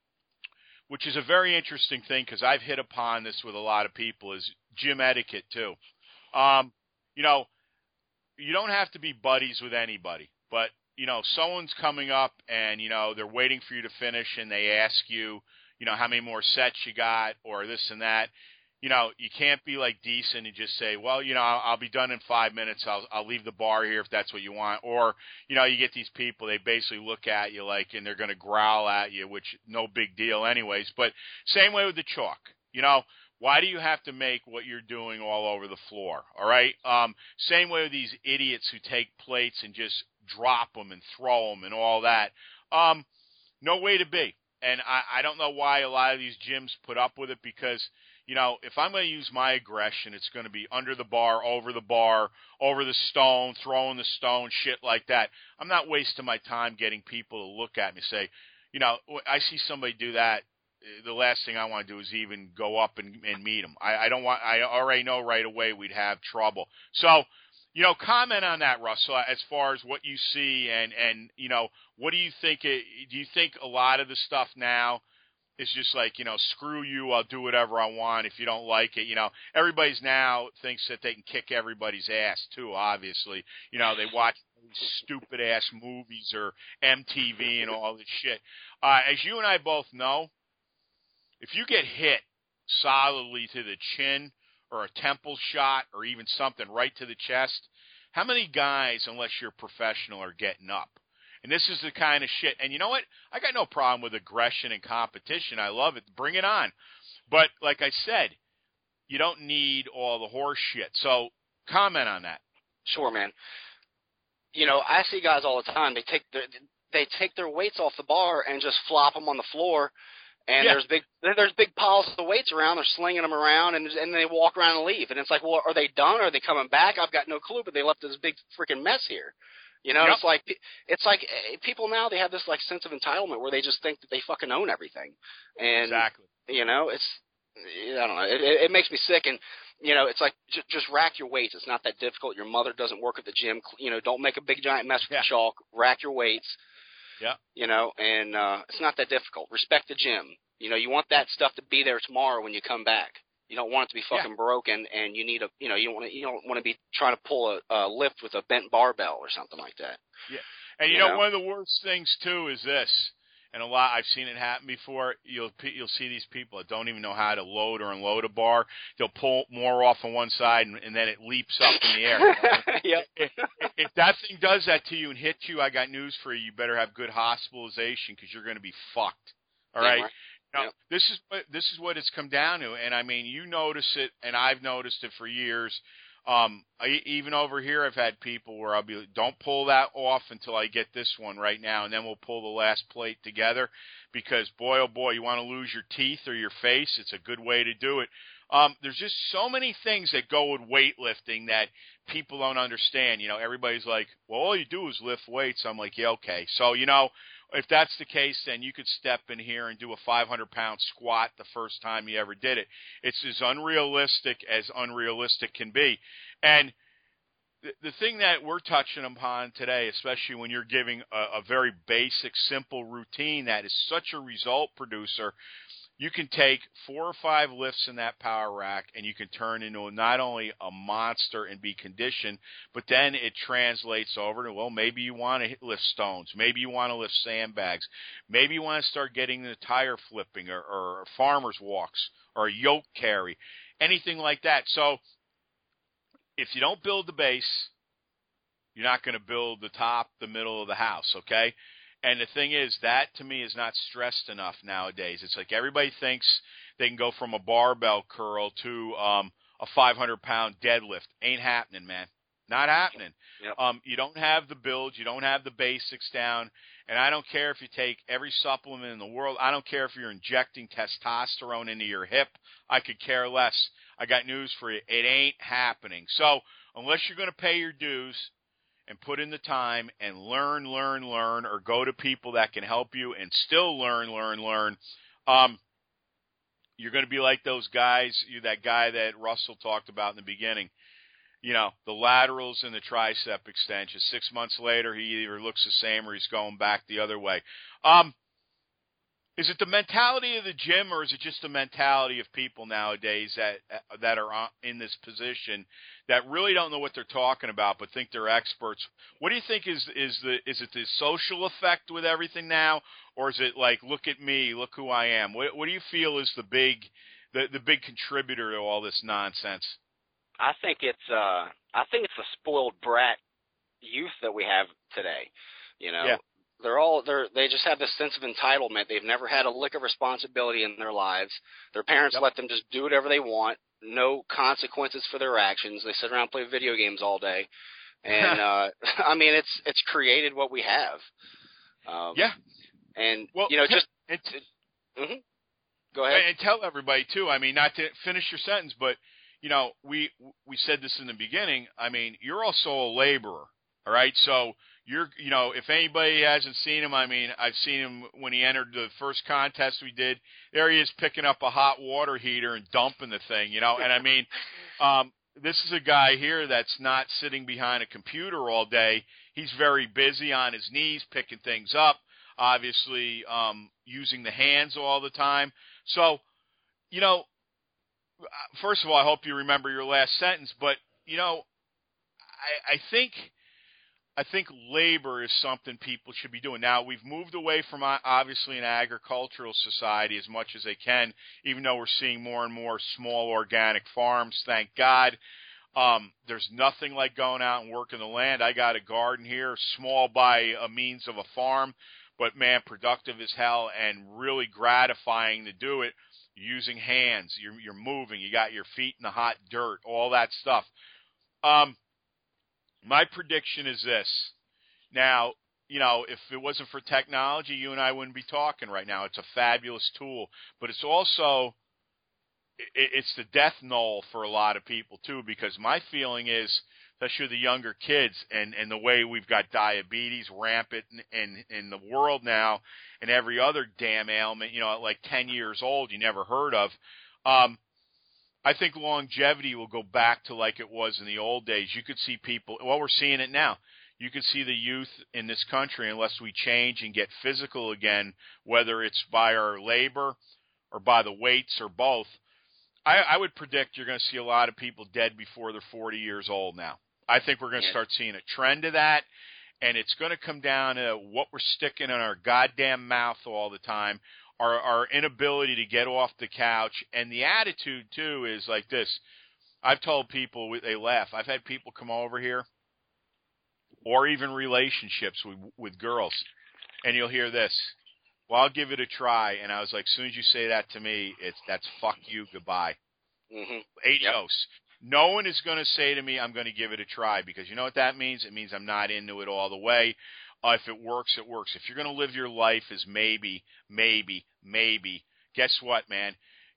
which is a very interesting thing because I've hit upon this with a lot of people, is gym etiquette too. Um, you know, you don't have to be buddies with anybody, but, you know, someone's coming up and, you know, they're waiting for you to finish and they ask you, you know, how many more sets you got or this and that. You know, you can't be like decent and just say, well, you know, I'll, I'll be done in five minutes. I'll, I'll leave the bar here if that's what you want. Or, you know, you get these people, they basically look at you like, and they're going to growl at you, which no big deal anyways. But same way with the chalk. You know, why do you have to make what you're doing all over the floor? All right. Um, same way with these idiots who take plates and just drop them and throw them and all that. Um, no way to be. And I, I don't know why a lot of these gyms put up with it, because, you know, if I'm going to use my aggression, it's going to be under the bar, over the bar, over the stone, throwing the stone, shit like that. I'm not wasting my time getting people to look at me and say, you know, I see somebody do that. The last thing I want to do is even go up and, and meet them. I, I don't want. I already know right away we'd have trouble. So, you know, comment on that, Russell, as far as what you see, and and you know, what do you think? It, do you think a lot of the stuff now is just like, you know, screw you, I'll do whatever I want if you don't like it? You know, everybody's now thinks that they can kick everybody's ass too. Obviously, you know, they watch stupid ass movies or M T V and all this shit. Uh, as you and I both know, if you get hit solidly to the chin or a temple shot or even something right to the chest, how many guys, unless you're professional, are getting up? And this is the kind of shit. And you know what? I got no problem with aggression and competition. I love it. Bring it on. But like I said, you don't need all the horse shit. So comment on that. Sure, man. You know, I see guys all the time. They take their they take their weights off the bar and just flop them on the floor. And yeah. there's big there's big piles of weights around. They're slinging them around, and and they walk around and leave. And it's like, well, are they done? Are they coming back? I've got no clue. But they left this big freaking mess here. You know, yep. it's like it's like people now, they have this like sense of entitlement where they just think that they fucking own everything. And exactly. You know, it's I don't know. It, it, it makes me sick. And you know, it's like just, just rack your weights. It's not that difficult. Your mother doesn't work at the gym. You know, don't make a big giant mess with yeah. chalk. Rack your weights. Yeah. You know, and uh, it's not that difficult. Respect the gym. You know, you want that stuff to be there tomorrow when you come back. You don't want it to be fucking yeah. broken, and you need a, you know, you don't want to, you don't want to be trying to pull a, a lift with a bent barbell or something like that. Yeah, and you, you know, know, one of the worst things too is this, and a lot I've seen it happen before. You'll you'll see these people that don't even know how to load or unload a bar. They'll pull more off on one side, and, and then it leaps up in the air. Yeah. If, if, if that thing does that to you and hits you, I got news for you. You better have good hospitalization, because you're going to be fucked. All right. Yeah, right. Now, yep. this is what this is what it's come down to, and I mean, you notice it, and I've noticed it for years. Um, I, even over here, I've had people where I'll be like, don't pull that off until I get this one right now, and then we'll pull the last plate together, because boy, oh boy, you want to lose your teeth or your face, it's a good way to do it. Um, there's just so many things that go with weightlifting that people don't understand. You know, everybody's like, well, all you do is lift weights. I'm like, yeah, okay. So, you know, if that's the case, then you could step in here and do a five hundred pound squat the first time you ever did it. It's as unrealistic as unrealistic can be. And the, the thing that we're touching upon today, especially when you're giving a, a very basic, simple routine that is such a result producer, you can take four or five lifts in that power rack and you can turn into not only a monster and be conditioned, but then it translates over to, well, maybe you want to lift stones. Maybe you want to lift sandbags. Maybe you want to start getting the tire flipping or, or farmer's walks or a yoke carry, anything like that. So if you don't build the base, you're not going to build the top, the middle of the house, okay? And the thing is, that to me is not stressed enough nowadays. It's like everybody thinks they can go from a barbell curl to um, a five hundred pound deadlift. Ain't happening, man. Not happening. Yep. Um, you don't have the build. You don't have the basics down. And I don't care if you take every supplement in the world. I don't care if you're injecting testosterone into your hip. I could care less. I got news for you. It ain't happening. So unless you're going to pay your dues and put in the time and learn, learn, learn, or go to people that can help you and still learn, learn, learn, um, you're going to be like those guys, you that guy that Russell talked about in the beginning. You know, the laterals and the tricep extensions. Six months later, he either looks the same or he's going back the other way. Um, is it the mentality of the gym, or is it just the mentality of people nowadays that that are in this position that really don't know what they're talking about but think they're experts? What do you think is is the is it the social effect with everything now, or is it like, look at me, look who I am? What, what do you feel is the big the the big contributor to all this nonsense? I think it's uh I think it's the spoiled brat youth that we have today. You know, yeah. they're all they're they just have this sense of entitlement. They've never had a lick of responsibility in their lives. Their parents Yep. let them just do whatever they want, no consequences for their actions. They sit around and play video games all day, and uh, I mean it's it's created what we have. Um, yeah, and well, you know t- just and t- mm-hmm. Go ahead and tell everybody too. I mean, not to finish your sentence, but you know, we we said this in the beginning. I mean, you're also a laborer, all right? So you're, you know, if anybody hasn't seen him, I mean, I've seen him when he entered the first contest we did. There he is picking up a hot water heater and dumping the thing, you know. And I mean, um, this is a guy here that's not sitting behind a computer all day. He's very busy on his knees picking things up, obviously um, using the hands all the time. So, you know, first of all, I hope you remember your last sentence, but, you know, I, I think I think labor is something people should be doing. Now, we've moved away from, obviously, an agricultural society as much as they can, even though we're seeing more and more small organic farms, thank God. Um, there's nothing like going out and working the land. I got a garden here, small by a means of a farm, but, man, productive as hell and really gratifying to do it. Using hands, you're, you're moving, you got your feet in the hot dirt, all that stuff. Um, my prediction is this. Now, you know, if it wasn't for technology, you and I wouldn't be talking right now. It's a fabulous tool, but it's also, it, it's the death knell for a lot of people too, because my feeling is, especially the younger kids and, and the way we've got diabetes rampant in, in, in the world now and every other damn ailment, you know, at like ten years old you never heard of. Um, I think longevity will go back to like it was in the old days. You could see people, well, we're seeing it now. You could see the youth in this country, unless we change and get physical again, whether it's by our labor or by the weights or both. I, I would predict you're going to see a lot of people dead before they're forty years old now. I think we're going to start seeing a trend of that, and it's going to come down to what we're sticking in our goddamn mouth all the time, our, our inability to get off the couch, and the attitude, too, is like this. I've told people, they laugh. I've had people come over here, or even relationships with, with girls, and you'll hear this. Well, I'll give it a try, and I was like, as soon as you say that to me, it's that's fuck you, goodbye. Mm-hmm. Adios. Yep. No one is going to say to me, I'm going to give it a try, because you know what that means? It means I'm not into it all the way. Uh, if it works, it works. If you're going to live your life as maybe, maybe, maybe, guess what, man?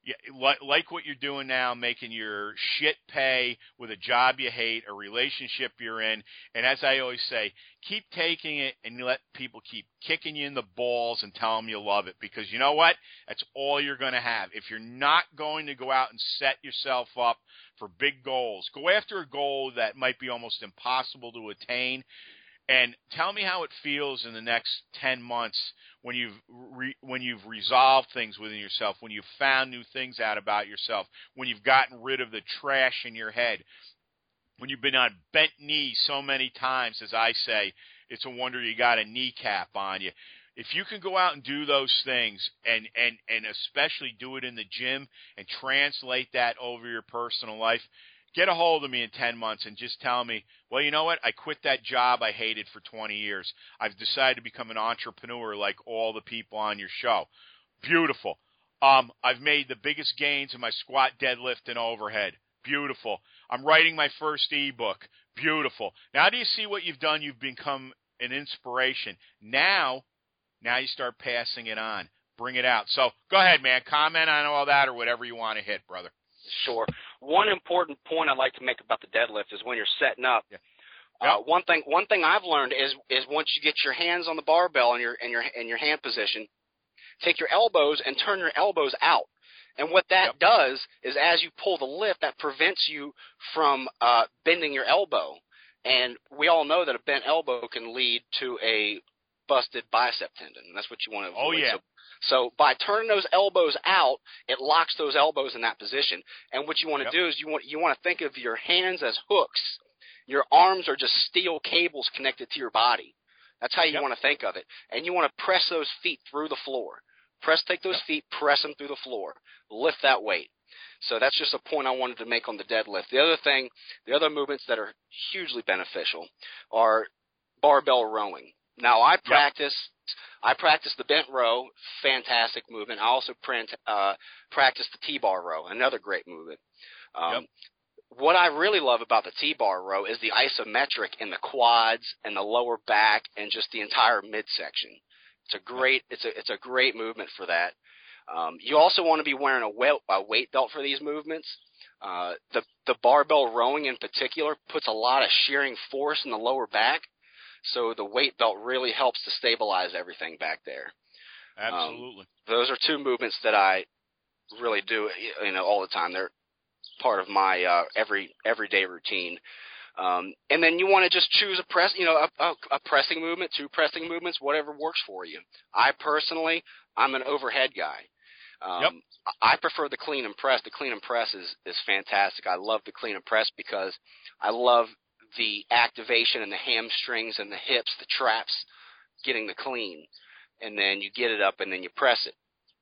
Yeah, like, like what you're doing now, making your shit pay with a job you hate, a relationship you're in. And as I always say, keep taking it and let people keep kicking you in the balls and tell them you love it. Because you know what? That's all you're going to have. If you're not going to go out and set yourself up for big goals, go after a goal that might be almost impossible to attain. And tell me how it feels in the next ten months when you've re- when you've resolved things within yourself, when you've found new things out about yourself, when you've gotten rid of the trash in your head, when you've been on bent knees so many times, as I say, it's a wonder you got a kneecap on you. If you can go out and do those things and, and, and especially do it in the gym and translate that over your personal life, get a hold of me in ten months and just tell me, well, you know what? I quit that job I hated for twenty years. I've decided to become an entrepreneur like all the people on your show. Beautiful. Um, I've made the biggest gains in my squat, deadlift, and overhead. Beautiful. I'm writing my first ebook. Beautiful. Now do you see what you've done? You've become an inspiration. Now, now you start passing it on. Bring it out. So go ahead, man. Comment on all that or whatever you want to hit, brother. Sure. One important point I'd like to make about the deadlift is when you're setting up. Yeah. Uh, Yep. one thing, one thing I've learned is is once you get your hands on the barbell in your in your in your hand position, take your elbows and turn your elbows out. And what that Yep. does is, as you pull the lift, that prevents you from uh, bending your elbow. And we all know that a bent elbow can lead to a busted bicep tendon. And that's what you want to avoid. Oh, yeah. So, so by turning those elbows out, it locks those elbows in that position. And what you want to Yep. do is you want you want to think of your hands as hooks. Your arms are just steel cables connected to your body. That's how you Yep. want to think of it. And you want to press those feet through the floor. Press, take those Yep. feet, press them through the floor. Lift that weight. So that's just a point I wanted to make on the deadlift. The other thing, the other movements that are hugely beneficial are barbell rowing. Now I practice, I practice the bent row, fantastic movement. I also print, uh, practice the T-bar row, another great movement. Um, Yep. What I really love about the T-bar row is the isometric in the quads and the lower back and just the entire midsection. It's a great, it's a, it's a great movement for that. Um, you also want to be wearing a weight, a weight belt for these movements. Uh, the, the barbell rowing in particular puts a lot of shearing force in the lower back. So the weight belt really helps to stabilize everything back there. Absolutely. Um, those are two movements that I really do, you know, all the time. They're part of my uh, every everyday routine. Um, and then you want to just choose a press, you know, a, a, a pressing movement, two pressing movements, whatever works for you. I personally, I'm an overhead guy. Um, Yep. I prefer the clean and press. The clean and press is, is fantastic. I love the clean and press because I love the activation in the hamstrings and the hips, the traps, getting the clean. And then you get it up and then you press it.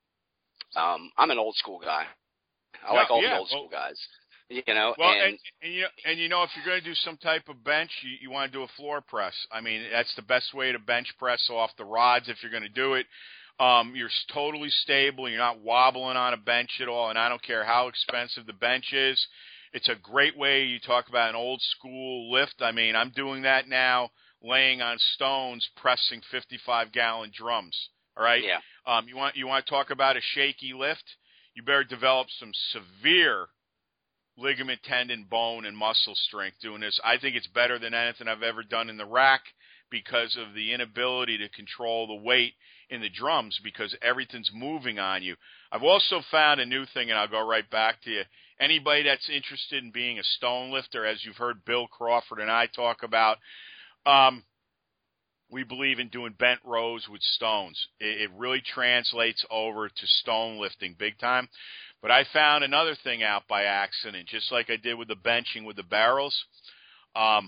Um, I'm an old school guy. I Yeah, like all yeah, the old well- school guys. You know, Well, and, and, and you know, and you know, if you're going to do some type of bench, you, you want to do a floor press. I mean, that's the best way to bench press off the rods if you're going to do it. Um, you're s- totally stable. You're not wobbling on a bench at all, and I don't care how expensive the bench is. It's a great way. You talk about an old school lift. I mean, I'm doing that now, laying on stones, pressing fifty-five gallon drums. All right. yeah. Um, you want you want to talk about a shaky lift? You better develop some severe ligament, tendon, bone, and muscle strength doing this. I think it's better than anything I've ever done in the rack because of the inability to control the weight in the drums because everything's moving on you. I've also found a new thing, and I'll go right back to you. Anybody that's interested in being a stone lifter, as you've heard Bill Crawford and I talk about, um, we believe in doing bent rows with stones. It, it really translates over to stone lifting big time. But I found another thing out by accident, just like I did with the benching with the barrels. Um,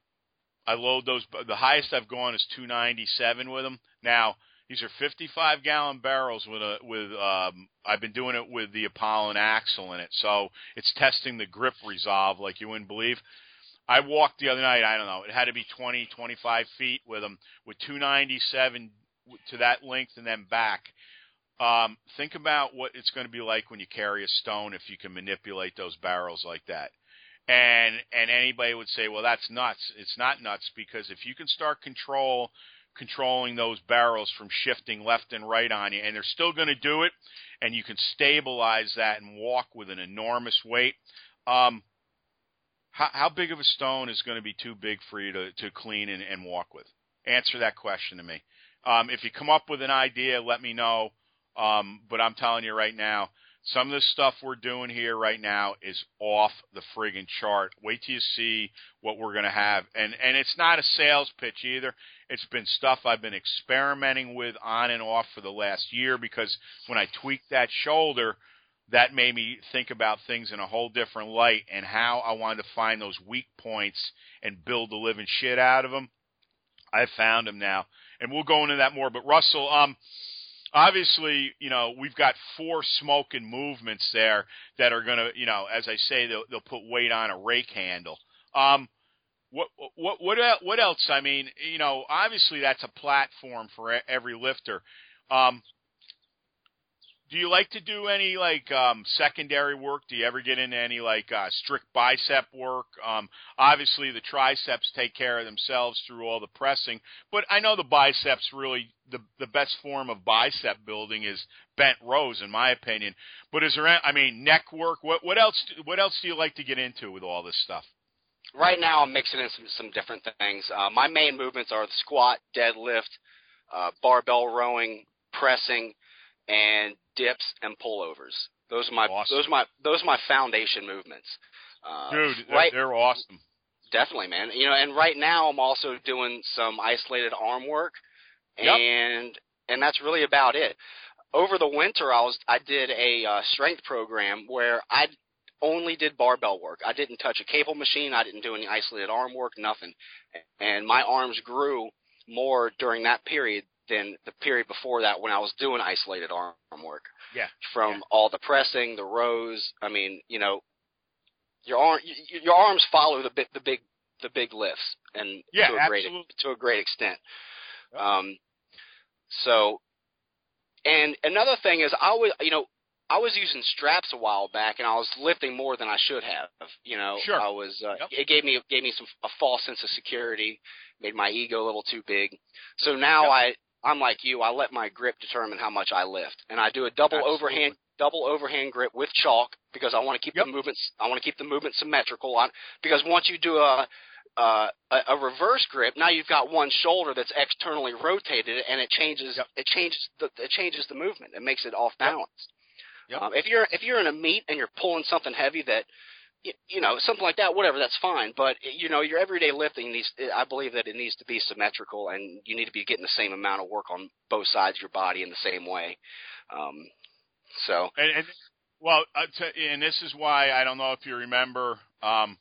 I load those. The highest I've gone is two ninety-seven with them. Now these are fifty-five gallon barrels with a with. Um, I've been doing it with the Apollon axle in it, so it's testing the grip resolve like you wouldn't believe. I walked the other night. I don't know. It had to be twenty, twenty-five feet with them with two ninety-seven to that length and then back. Um, think about what it's going to be like when you carry a stone if you can manipulate those barrels like that. And and anybody would say, well, that's nuts. It's not nuts because if you can start control controlling those barrels from shifting left and right on you. And they're still going to do it, and you can stabilize that and walk with an enormous weight. Um, how, how big of a stone is going to be too big for you to, to clean and, and walk with? Answer that question to me. Um, if you come up with an idea, let me know. Um, but I'm telling you right now, some of the stuff we're doing here right now is off the friggin' chart. Wait till you see what we're going to have. And and it's not a sales pitch either. It's been stuff I've been experimenting with on and off for the last year, because when I tweaked that shoulder, that made me think about things in a whole different light and how I wanted to find those weak points and build the living shit out of them. I found them now. And we'll go into that more. But, Russell, um, obviously, you know, we've got four smoking movements there that are going to, you know, as I say, they'll, they'll put weight on a rake handle. Um, what, what, what, what else? I mean, you know, obviously that's a platform for every lifter. Um, do you like to do any, like, um, secondary work? Do you ever get into any, like, uh, strict bicep work? Um, obviously, the triceps take care of themselves through all the pressing, but I know the biceps really, the the best form of bicep building is bent rows, in my opinion. But is there, I mean, neck work? What what else? What else do you like to get into with all this stuff? Right now, I'm mixing in some, some different things. Uh, my main movements are the squat, deadlift, uh, barbell rowing, pressing, and dips and pullovers. Those are my awesome. those are my those are my foundation movements. Uh, Dude, they're, right, they're awesome. Definitely, man. You know, and right now I'm also doing some isolated arm work, yep. and and that's really about it. Over the winter, I was I did a uh, strength program where I only did barbell work. I didn't touch a cable machine. I didn't do any isolated arm work. Nothing, and my arms grew more during that period than the period before that when I was doing isolated arm work. Yeah. From yeah. all the pressing, the rows. I mean, you know, your arm, your arms follow the big, the big, the big lifts, and yeah, to a great, absolutely. to a great extent. Yep. Um, so, and another thing is, I was, you know, I was using straps a while back, and I was lifting more than I should have. You know, sure. I was. Uh, yep. It gave me gave me some a false sense of security, made my ego a little too big. So now yep. I. I'm like you. I let my grip determine how much I lift, and I do a double Absolutely. overhand, double overhand grip with chalk because I want to keep yep. the movements. I want to keep the movement symmetrical. On because once you do a, a a reverse grip, now you've got one shoulder that's externally rotated, and it changes. Yep. It changes the it changes the movement. It makes it off balance. Yep. Yep. Um, if you're if you're in a meet and you're pulling something heavy that you know, something like that, whatever, that's fine. But, you know, your everyday lifting needs, I believe that it needs to be symmetrical, and you need to be getting the same amount of work on both sides of your body in the same way. Um, so. And, and well, uh, to, and this is why, I don't know if you remember, um,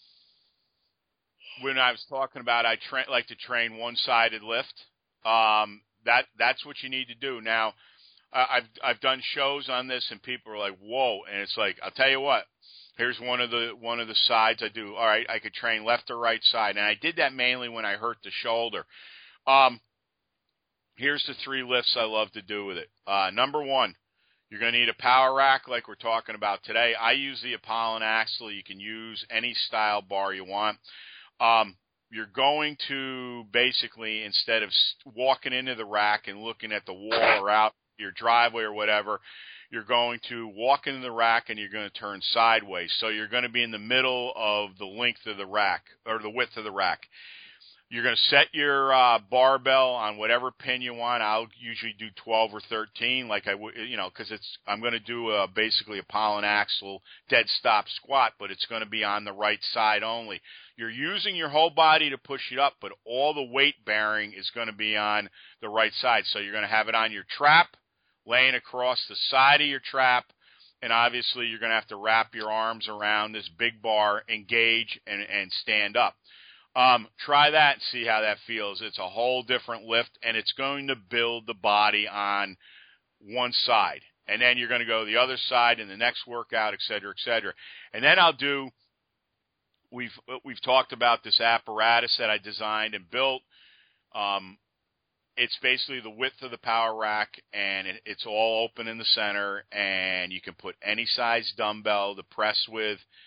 when I was talking about I tra- like to train one-sided lift. Um, that that's what you need to do. Now, uh, I've I've done shows on this, and people are like, "Whoa!" And it's like, I'll tell you what. Here's one of the one of the sides I do. All right, I could train left or right side, and I did that mainly when I hurt the shoulder. Um, here's the three lifts I love to do with it. Uh, number one, you're going to need a power rack like we're talking about today. I use the Apollon Axle. You can use any style bar you want. Um, you're going to basically, instead of walking into the rack and looking at the wall or out your driveway or whatever, you're going to walk into the rack and you're going to turn sideways. So you're going to be in the middle of the length of the rack, or the width of the rack. You're going to set your uh, barbell on whatever pin you want. I'll usually do twelve or thirteen, like I would, you know, because it's I'm going to do a, basically a Apollon Axle dead stop squat, but it's going to be on the right side only. You're using your whole body to push it up, but all the weight bearing is going to be on the right side. So you're going to have it on your trap, laying across the side of your trap, and obviously you're going to have to wrap your arms around this big bar, engage, and, and stand up. Um, try that and see how that feels. It's a whole different lift, and it's going to build the body on one side. And then you're going to go to the other side in the next workout, et cetera, et cetera. And then I'll do, we've, we've talked about this apparatus that I designed and built. Um, It's basically the width of the power rack, and it, it's all open in the center, and you can put any size dumbbell to press with,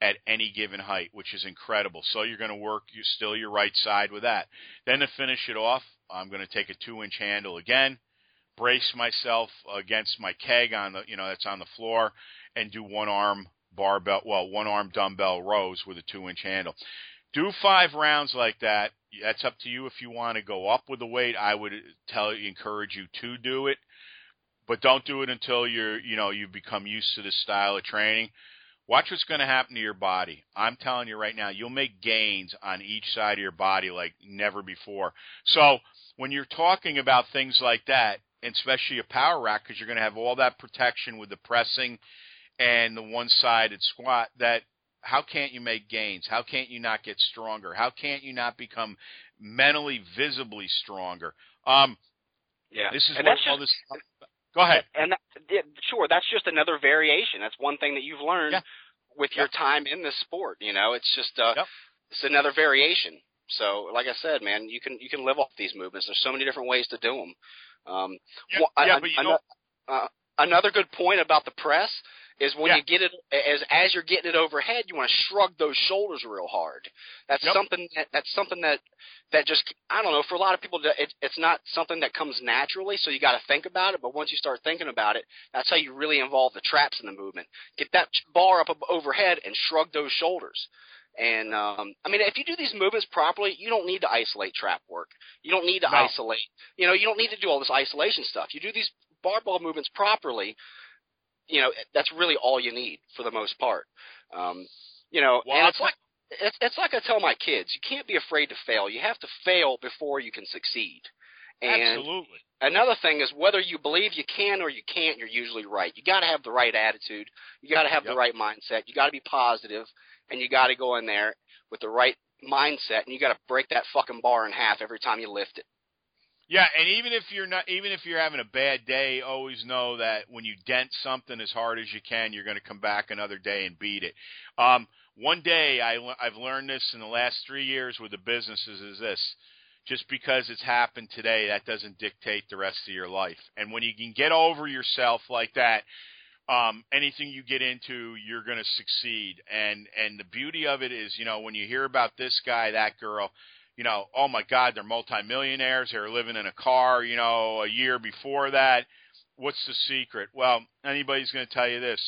at any given height, which is incredible. So you're going to work you still your right side with that. Then to finish it off, I'm going to take a two-inch handle again, brace myself against my keg on the, you know, that's on the floor, and do one arm barbell, well, one arm dumbbell rows with a two-inch handle. Do five rounds like that. That's up to you if you want to go up with the weight. I would tell you, encourage you to do it, but don't do it until you're, you know, you've become used to this style of training. Watch what's going to happen to your body. I'm telling you right now, you'll make gains on each side of your body like never before. So when you're talking about things like that, and especially a power rack, because you're going to have all that protection with the pressing and the one-sided squat, that how can't you make gains? How can't you not get stronger? How can't you not become mentally, visibly stronger? Um, yeah, this is and what that's all just, this. Go ahead. And that, yeah, sure, that's just another variation. That's one thing that you've learned Yeah. with your Yep. time in this sport. You know, it's just uh, Yep. it's another variation. So, like I said, man, you can you can live off these movements. There's so many different ways to do them. Um, Yeah, well, yeah I, but you I, know. uh, another good point about the press is when Yeah. you get it as as you're getting it overhead, you want to shrug those shoulders real hard. That's Yep. something that, that's something that that just I don't know, for a lot of people it, it's not something that comes naturally, so you got to think about it. But once you start thinking about it, that's how you really involve the traps in the movement. Get that bar up overhead and shrug those shoulders. And um, I mean, if you do these movements properly, you don't need to isolate trap work. You don't need to No. isolate. You know, you don't need to do all this isolation stuff. You do these barbell movements properly. You know, that's really all you need for the most part. Um, you know, Well, and I'll it's t- like it's it's like I tell my kids, you can't be afraid to fail. You have to fail before you can succeed. And Absolutely. another thing is whether you believe you can or you can't, you're usually right. You got to have the right attitude. You got to have Yep. the right mindset. You got to be positive, and you got to go in there with the right mindset, and you got to break that fucking bar in half every time you lift it. Yeah, and even if you're not, even if you're having a bad day, always know that when you dent something as hard as you can, you're going to come back another day and beat it. Um, one day, I, I've learned this in the last three years with the businesses is this: just because it's happened today, that doesn't dictate the rest of your life. And when you can get over yourself like that, um, anything you get into, you're going to succeed. And and the beauty of it is, you know, when you hear about this guy, that girl, you know, oh my God, they're multimillionaires. They're living in a car, you know, a year before that. What's the secret? Well, anybody's going to tell you this.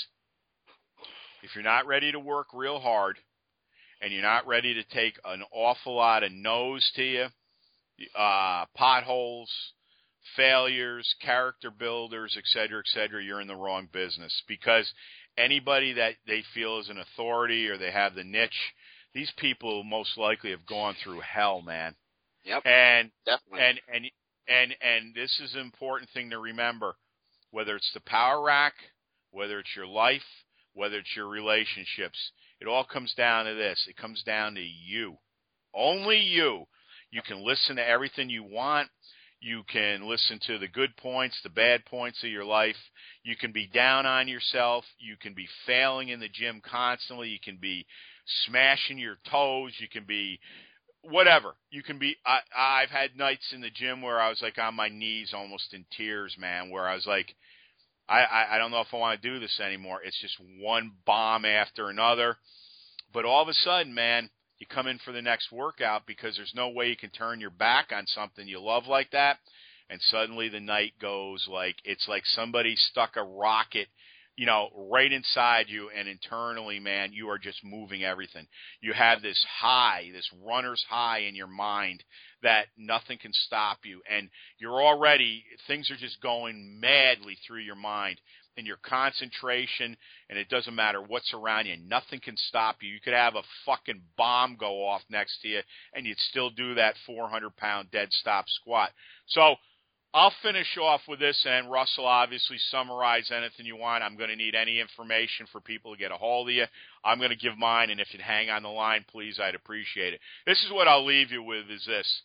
If you're not ready to work real hard and you're not ready to take an awful lot of no's to you, uh, potholes, failures, character builders, et cetera, et cetera, you're in the wrong business. Because anybody that they feel is an authority or they have the niche, these people most likely have gone through hell, man. Yep. And Definitely. and and and and this is an important thing to remember. Whether it's the power rack, whether it's your life, whether it's your relationships, it all comes down to this. It comes down to you. Only you. You can listen to everything you want. You can listen to the good points, the bad points of your life. You can be down on yourself. You can be failing in the gym constantly. You can be smashing your toes. You can be whatever. You can be I, I've had nights in the gym where I was like on my knees almost in tears, man, where I was like, I, I, I don't know if I want to do this anymore. It's just one bomb after another. But all of a sudden, man, you come in for the next workout because there's no way you can turn your back on something you love like that. And suddenly the night goes like, it's like somebody stuck a rocket, you know, right inside you, and internally, man, you are just moving everything. You have this high, this runner's high in your mind that nothing can stop you. And you're already, things are just going madly through your mind. And your concentration, and it doesn't matter what's around you, nothing can stop you. You could have a fucking bomb go off next to you, and you'd still do that four hundred pound dead stop squat. So I'll finish off with this, and Russell, obviously summarize anything you want. I'm going to need any information for people to get a hold of you. I'm going to give mine, and if you'd hang on the line, please, I'd appreciate it. This is what I'll leave you with is this.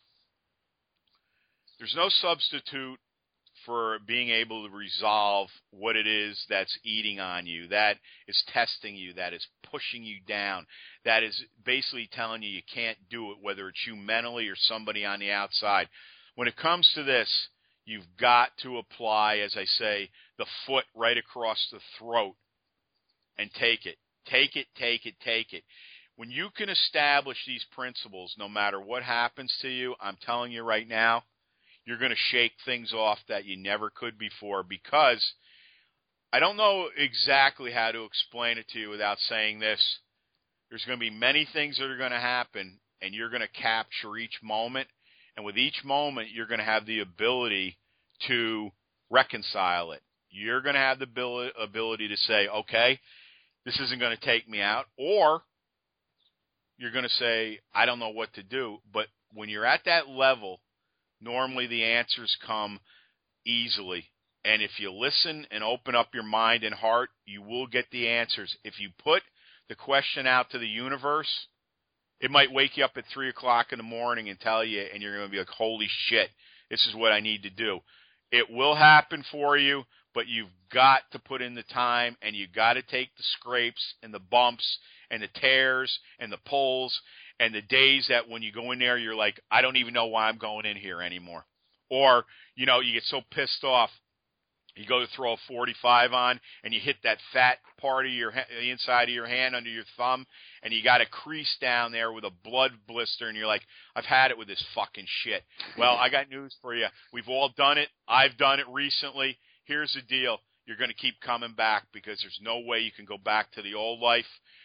There's no substitute for being able to resolve what it is that's eating on you, that is testing you, that is pushing you down, that is basically telling you you can't do it, whether it's you mentally or somebody on the outside. When it comes to this, you've got to apply, as I say, the foot right across the throat and take it. Take it, take it, take it. When you can establish these principles, no matter what happens to you, I'm telling you right now, you're going to shake things off that you never could before, because I don't know exactly how to explain it to you without saying this. There's going to be many things that are going to happen, and you're going to capture each moment. And with each moment, you're going to have the ability to reconcile it. You're going to have the ability to say, okay, this isn't going to take me out. Or you're going to say, I don't know what to do. But when you're at that level, normally the answers come easily. And if you listen and open up your mind and heart, you will get the answers. If you put the question out to the universe, it might wake you up at three o'clock in the morning and tell you, and you're going to be like, holy shit, this is what I need to do. It will happen for you, but you've got to put in the time, and you've got to take the scrapes and the bumps and the tears and the pulls and the days that when you go in there, you're like, I don't even know why I'm going in here anymore. Or, you know, you get so pissed off. You go to throw a forty-five on, and you hit that fat part of your the inside of your hand under your thumb, and you got a crease down there with a blood blister, and you're like, I've had it with this fucking shit. Well, I got news for you. We've all done it. I've done it recently. Here's the deal. You're going to keep coming back, because there's no way you can go back to the old life.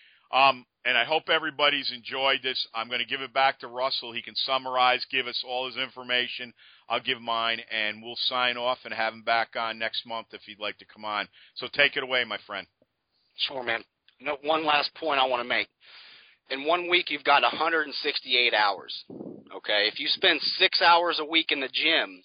Um, and I hope everybody's enjoyed this. I'm going to give it back to Russell. He can summarize, give us all his information. I'll give mine, and we'll sign off and have him back on next month if he'd like to come on. So take it away, my friend. Sure, man. You know, one last point I want to make. In one week, you've got one hundred sixty-eight hours, okay? If you spend six hours a week in the gym,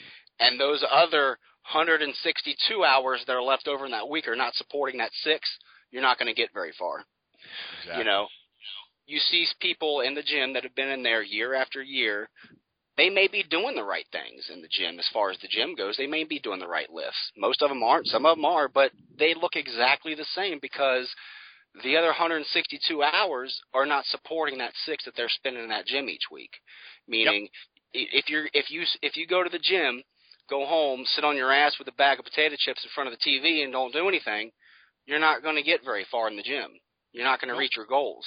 and those other one hundred sixty-two hours that are left over in that week are not supporting that six, you're not going to get very far. Exactly. You know, you see people in the gym that have been in there year after year. They may be doing the right things in the gym as far as the gym goes. They may be doing the right lifts. Most of them aren't. Some of them are, but they look exactly the same because the other one hundred sixty-two hours are not supporting that six that they're spending in that gym each week. Meaning, yep. if you're if you if you go to the gym, go home, sit on your ass with a bag of potato chips in front of the T V and don't do anything, you're not going to get very far in the gym. You're not going to reach your goals.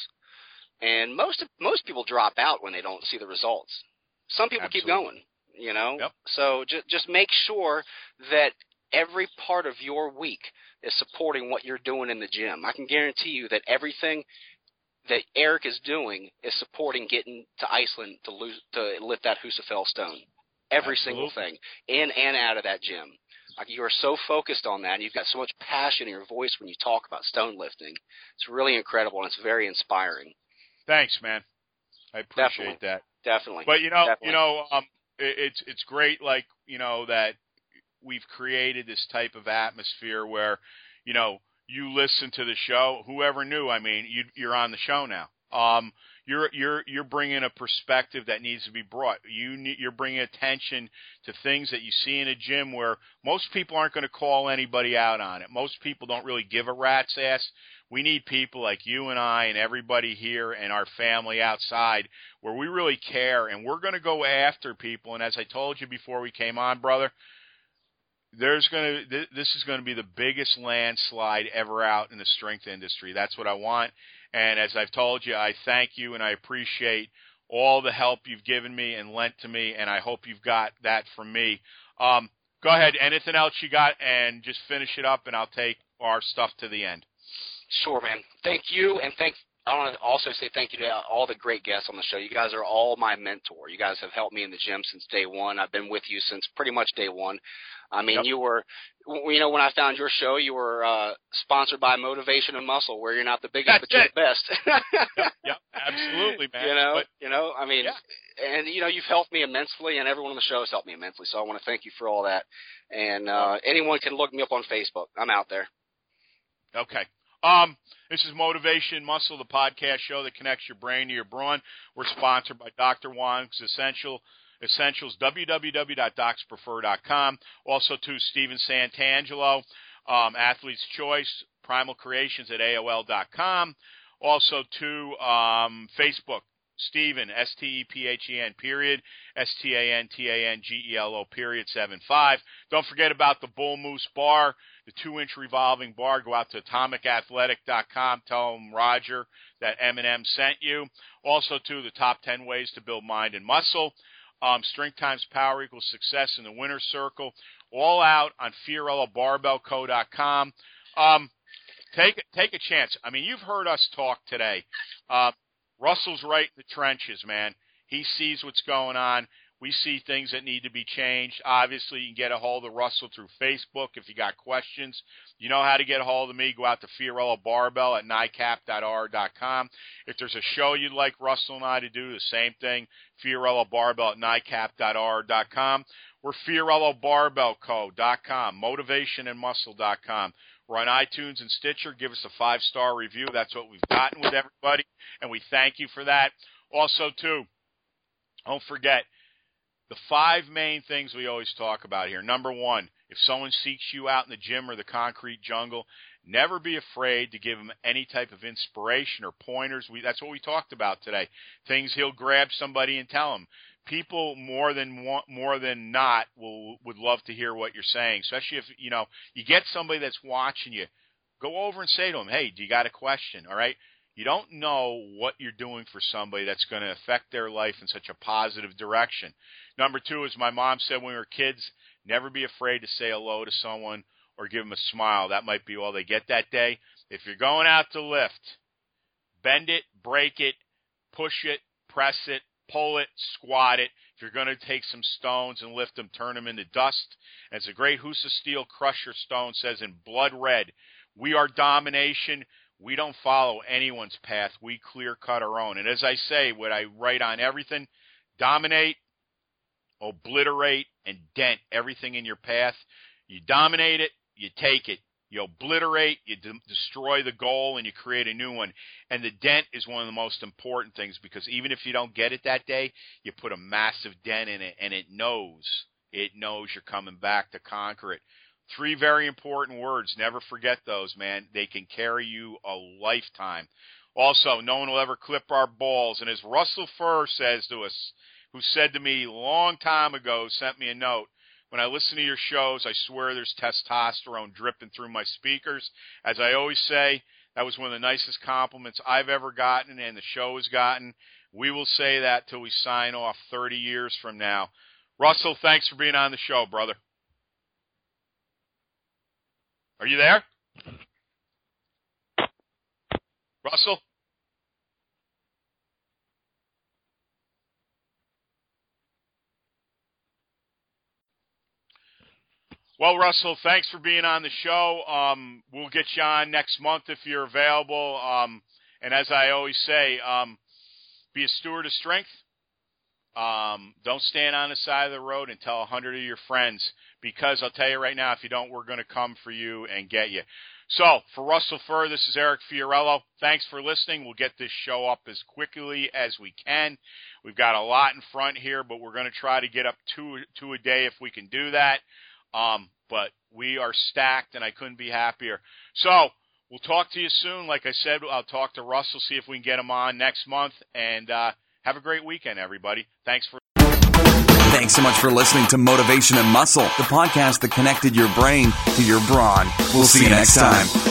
And most most people drop out when they don't see the results. Some people Absolutely. Keep going, you know. Yep. So just just make sure that every part of your week is supporting what you're doing in the gym. I can guarantee you that everything that Eric is doing is supporting getting to Iceland to lose to lift that Husafell stone. Every Absolutely. Single thing, in and out of that gym. Like, you are so focused on that, and you've got so much passion in your voice when you talk about stone lifting. It's really incredible, and it's very inspiring. Thanks, man. I appreciate Definitely. that. Definitely. But, you know, Definitely. you know, um, it, it's it's great, like, you know, that we've created this type of atmosphere where, you know, you listen to the show. Whoever knew? I mean, you, you're on the show now. Um, you're you're you're bringing a perspective that needs to be brought. You need, you're bringing attention to things that you see in a gym where most people aren't going to call anybody out on it. Most people don't really give a rat's ass. We need people like you and I and everybody here and our family outside where we really care, and we're going to go after people. And as I told you before we came on, brother, there's going to this is going to be the biggest landslide ever out in the strength industry. That's what I want. And as I've told you, I thank you and I appreciate all the help you've given me and lent to me, and I hope you've got that from me. Um, go ahead. Anything else you got? And just finish it up, and I'll take our stuff to the end. Sure, man. Thank you, and thank. I want to also say thank you to all the great guests on the show. You guys are all my mentor. You guys have helped me in the gym since day one. I've been with you since pretty much day one. I mean, yep. you were, you know, when I found your show, you were uh, sponsored by Motivation and Muscle, where you're not the biggest, That's but you're it. the best. yep, yep, absolutely, man. You know, but, you know, I mean, yeah. and you know, you've helped me immensely, and everyone on the show has helped me immensely. So I want to thank you for all that. And uh, anyone can look me up on Facebook. I'm out there. Okay. Um, this is Motivation Muscle, the podcast show that connects your brain to your brawn. We're sponsored by Doctor Wong's Essential Essentials, w w w dot docs prefer dot com. Also to Steven Santangelo, um, Athlete's Choice, Primal Creations at A O L dot com. Also to um, Facebook, Stephen, S T E P H E N, period, S T A N T A N G E L O, period, seven five. Don't forget about the Bull Moose Bar, the two-inch revolving bar. Go out to atomic athletic dot com. Tell them Roger that M and M sent you. Also, too, the top ten ways to build mind and muscle. Um, strength times power equals success in the winner's circle. All out on Fiorello Barbell Co dot com. Um, take, take a chance. I mean, you've heard us talk today. Uh, Russell's right in the trenches, man. He sees what's going on. We see things that need to be changed. Obviously, you can get a hold of Russell through Facebook if you got questions. You know how to get a hold of me. Go out to Fiorello Barbell at N I C A P dot R dot com. If there's a show you'd like Russell and I to do, the same thing, Fiorello Barbell at N I C A P dot R dot com. We're Fiorello Barbell Co dot com, motivation and muscle dot com. We're on iTunes and Stitcher. Give us a five-star review. That's what we've gotten with everybody, and we thank you for that. Also, too, don't forget, the five main things we always talk about here. Number one, if someone seeks you out in the gym or the concrete jungle, never be afraid to give them any type of inspiration or pointers. We, that's what we talked about today. Things he'll grab somebody and tell them. People more than want, more than not will would love to hear what you're saying, especially if, you know, you get somebody that's watching you. Go over and say to them, hey, do you got a question, all right? You don't know what you're doing for somebody that's going to affect their life in such a positive direction. Number two, as my mom said when we were kids, never be afraid to say hello to someone or give them a smile. That might be all they get that day. If you're going out to lift, bend it, break it, push it, press it, pull it, squat it. If you're going to take some stones and lift them, turn them into dust. As the great Husa Steel Crusher Stone says in blood red, we are domination. We don't follow anyone's path. We clear cut our own. And as I say, what I write on everything, dominate, obliterate, and dent everything in your path. You dominate it, you take it. You obliterate, you de- destroy the goal, and you create a new one. And the dent is one of the most important things, because even if you don't get it that day, you put a massive dent in it, and it knows. It knows you're coming back to conquer it. Three very important words. Never forget those, man. They can carry you a lifetime. Also, no one will ever clip our balls. And as Russell Furr says to us, who said to me a long time ago, sent me a note, when I listen to your shows, I swear there's testosterone dripping through my speakers. As I always say, that was one of the nicest compliments I've ever gotten and the show has gotten. We will say that till we sign off thirty years from now. Russell, thanks for being on the show, brother. Are you there? Russell? Well, Russell, thanks for being on the show. Um, we'll get you on next month if you're available. Um, and as I always say, um, be a steward of strength. Um, don't stand on the side of the road and tell a hundred of your friends, because I'll tell you right now, if you don't, we're going to come for you and get you. So, for Russell Furr, this is Eric Fiorello. Thanks for listening. We'll get this show up as quickly as we can. We've got a lot in front here, but we're going to try to get up two, two a day if we can do that. Um, but we are stacked, and I couldn't be happier. So, we'll talk to you soon. Like I said, I'll talk to Russell, see if we can get him on next month, and uh, have a great weekend, everybody. Thanks for Thanks so much for listening to Motivation and Muscle, the podcast that connected your brain to your brawn. We'll see you next time.